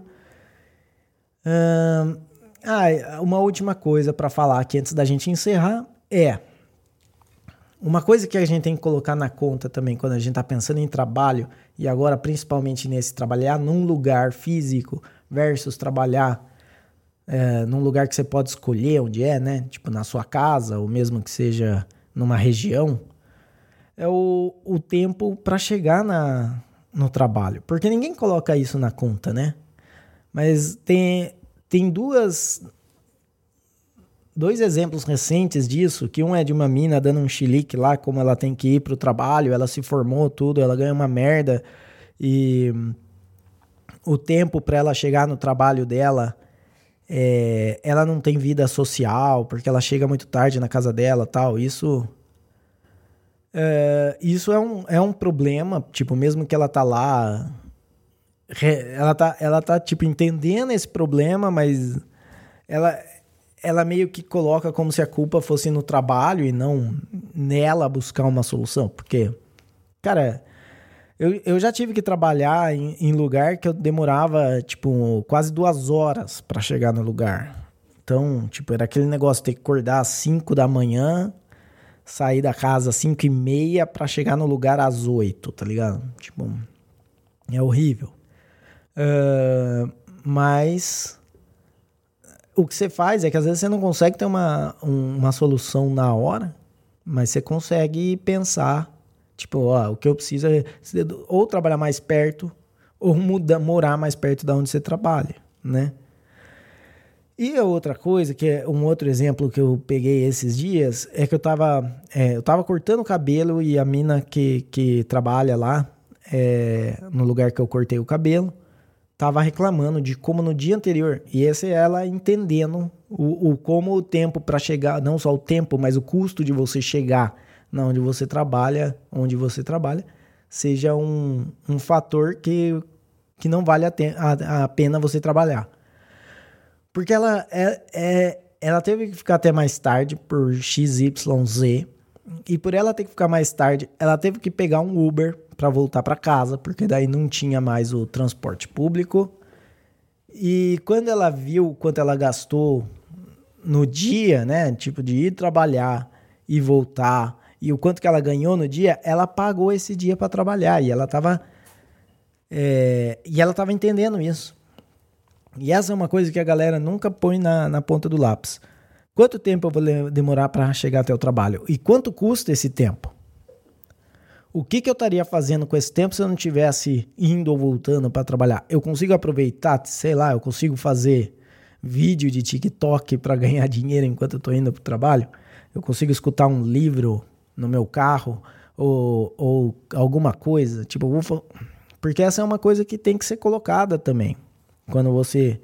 Hum, ah, uma última coisa para falar aqui antes da gente encerrar é... Uma coisa que a gente tem que colocar na conta também quando a gente está pensando em trabalho, e agora principalmente nesse trabalhar num lugar físico versus trabalhar... É, num lugar que você pode escolher onde é, né? Tipo, na sua casa, ou mesmo que seja numa região, é o, o tempo para chegar na, no trabalho. Porque ninguém coloca isso na conta, né? Mas tem, tem duas, dois exemplos recentes disso, que um é de uma mina dando um chilique lá, como ela tem que ir pro trabalho, ela se formou, tudo, ela ganha uma merda, e o tempo para ela chegar no trabalho dela... É, ela não tem vida social, porque ela chega muito tarde na casa dela e tal. Isso, é, isso é, um, é um problema, tipo, mesmo que ela tá lá, ela tá, ela tá, tipo, entendendo esse problema, mas ela, ela meio que coloca como se a culpa fosse no trabalho e não nela buscar uma solução. Porque, cara... Eu, eu já tive que trabalhar em, em lugar que eu demorava, tipo, quase duas horas pra chegar no lugar. Então, tipo, era aquele negócio de ter que acordar às cinco da manhã, sair da casa às cinco e meia pra chegar no lugar às oito, tá ligado? Tipo, é horrível. Uh, mas o que você faz é que às vezes você não consegue ter uma, um, uma solução na hora, mas você consegue pensar, tipo, ó, o que eu preciso é ou trabalhar mais perto, ou mudar, morar mais perto de onde você trabalha, né? E a outra coisa, que é um outro exemplo que eu peguei esses dias, é que eu tava, é, eu tava cortando o cabelo e a mina que, que trabalha lá, é, no lugar que eu cortei o cabelo, tava reclamando de como no dia anterior, e essa é ela entendendo o, o como o tempo para chegar, não só o tempo, mas o custo de você chegar na onde você trabalha, onde você trabalha, seja um, um fator que, que não vale a, te, a, a pena você trabalhar. Porque ela, é, é, ela teve que ficar até mais tarde por X Y Z, e por ela ter que ficar mais tarde, ela teve que pegar um Uber para voltar para casa, porque daí não tinha mais o transporte público. E quando ela viu quanto ela gastou no dia, né, tipo de ir trabalhar e voltar, e o quanto que ela ganhou no dia, ela pagou esse dia para trabalhar, e ela estava é, e ela estava entendendo isso. E essa é uma coisa que a galera nunca põe na, na ponta do lápis. Quanto tempo eu vou demorar para chegar até o trabalho? E quanto custa esse tempo? O que, que eu estaria fazendo com esse tempo se eu não estivesse indo ou voltando para trabalhar? Eu consigo aproveitar, sei lá, eu consigo fazer vídeo de TikTok para ganhar dinheiro enquanto eu estou indo para o trabalho? Eu consigo escutar um livro no meu carro ou, ou alguma coisa? Tipo, eu vou... Porque essa é uma coisa que tem que ser colocada também. Quando você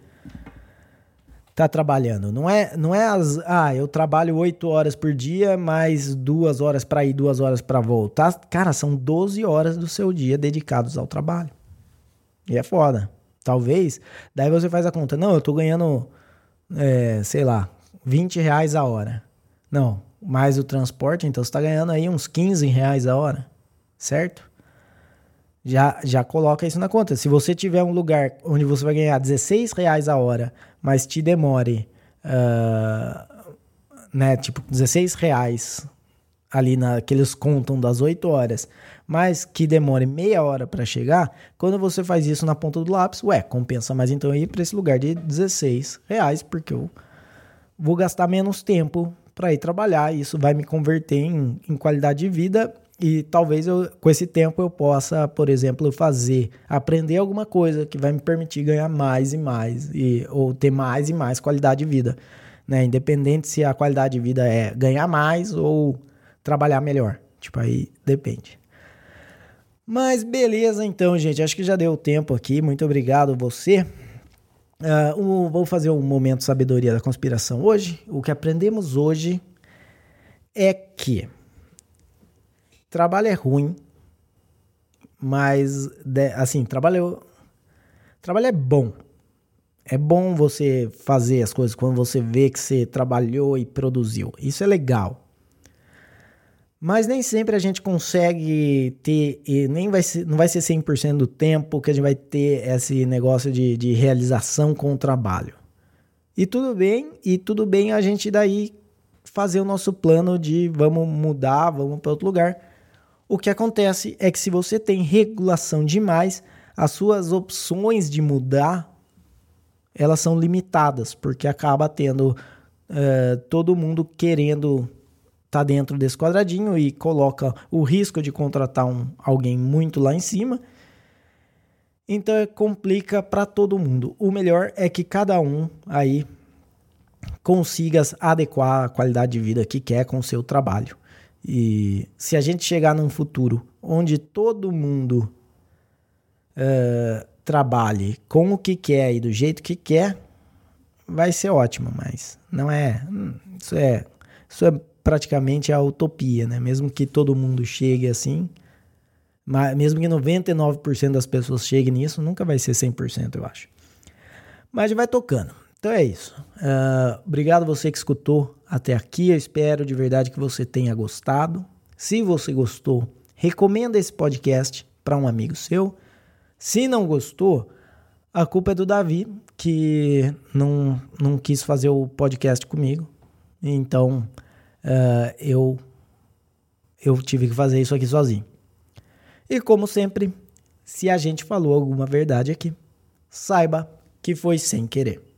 tá trabalhando, não é, não é as, ah, eu trabalho oito horas por dia, mais duas horas para ir, duas horas para voltar. Cara, são doze horas do seu dia dedicados ao trabalho. E é foda. Talvez, daí você faz a conta, não, eu tô ganhando, é, sei lá, vinte reais a hora. Não, mais o transporte, então você tá ganhando aí uns quinze reais a hora, certo? Já, já coloca isso na conta. Se você tiver um lugar onde você vai ganhar dezesseis reais a hora, mas te demore, uh, né, tipo, dezesseis reais ali na, que eles contam das oito horas, mas que demore meia hora para chegar, quando você faz isso na ponta do lápis, ué, compensa mais então ir para esse lugar de dezesseis reais, porque eu vou gastar menos tempo para ir trabalhar, e isso vai me converter em, em qualidade de vida. E talvez eu, com esse tempo eu possa, por exemplo, fazer, aprender alguma coisa que vai me permitir ganhar mais e mais, e, ou ter mais e mais qualidade de vida, né? Independente se a qualidade de vida é ganhar mais ou trabalhar melhor. Tipo, aí depende. Mas beleza então, gente. Acho que já deu tempo aqui. Muito obrigado você. Uh, um, vou fazer um momento sabedoria da conspiração hoje. O que aprendemos hoje é que trabalho é ruim, mas, assim, trabalho, trabalho é bom. É bom você fazer as coisas quando você vê que você trabalhou e produziu. Isso é legal. Mas nem sempre a gente consegue ter, e nem vai ser, não vai ser cem por cento do tempo que a gente vai ter esse negócio de, de realização com o trabalho. E tudo bem, e tudo bem a gente daí fazer o nosso plano de vamos mudar, vamos para outro lugar. O que acontece é que se você tem regulação demais, as suas opções de mudar, elas são limitadas, porque acaba tendo uh, todo mundo querendo estar tá dentro desse quadradinho e coloca o risco de contratar um, alguém muito lá em cima. Então complica para todo mundo. O melhor é que cada um aí consiga adequar a qualidade de vida que quer com o seu trabalho. E se a gente chegar num futuro onde todo mundo uh, trabalhe com o que quer e do jeito que quer, vai ser ótimo, mas não é, isso é, isso é praticamente a utopia, né? Mesmo que todo mundo chegue assim, mas mesmo que noventa e nove por cento das pessoas cheguem nisso, nunca vai ser cem por cento, eu acho. Mas vai tocando. Então é isso. Uh, obrigado você que escutou até aqui. Eu espero de verdade que você tenha gostado. Se você gostou, recomenda esse podcast para um amigo seu. Se não gostou, a culpa é do Davi, que não, não quis fazer o podcast comigo. Então, uh, eu, eu tive que fazer isso aqui sozinho. E como sempre, se a gente falou alguma verdade aqui, saiba que foi sem querer.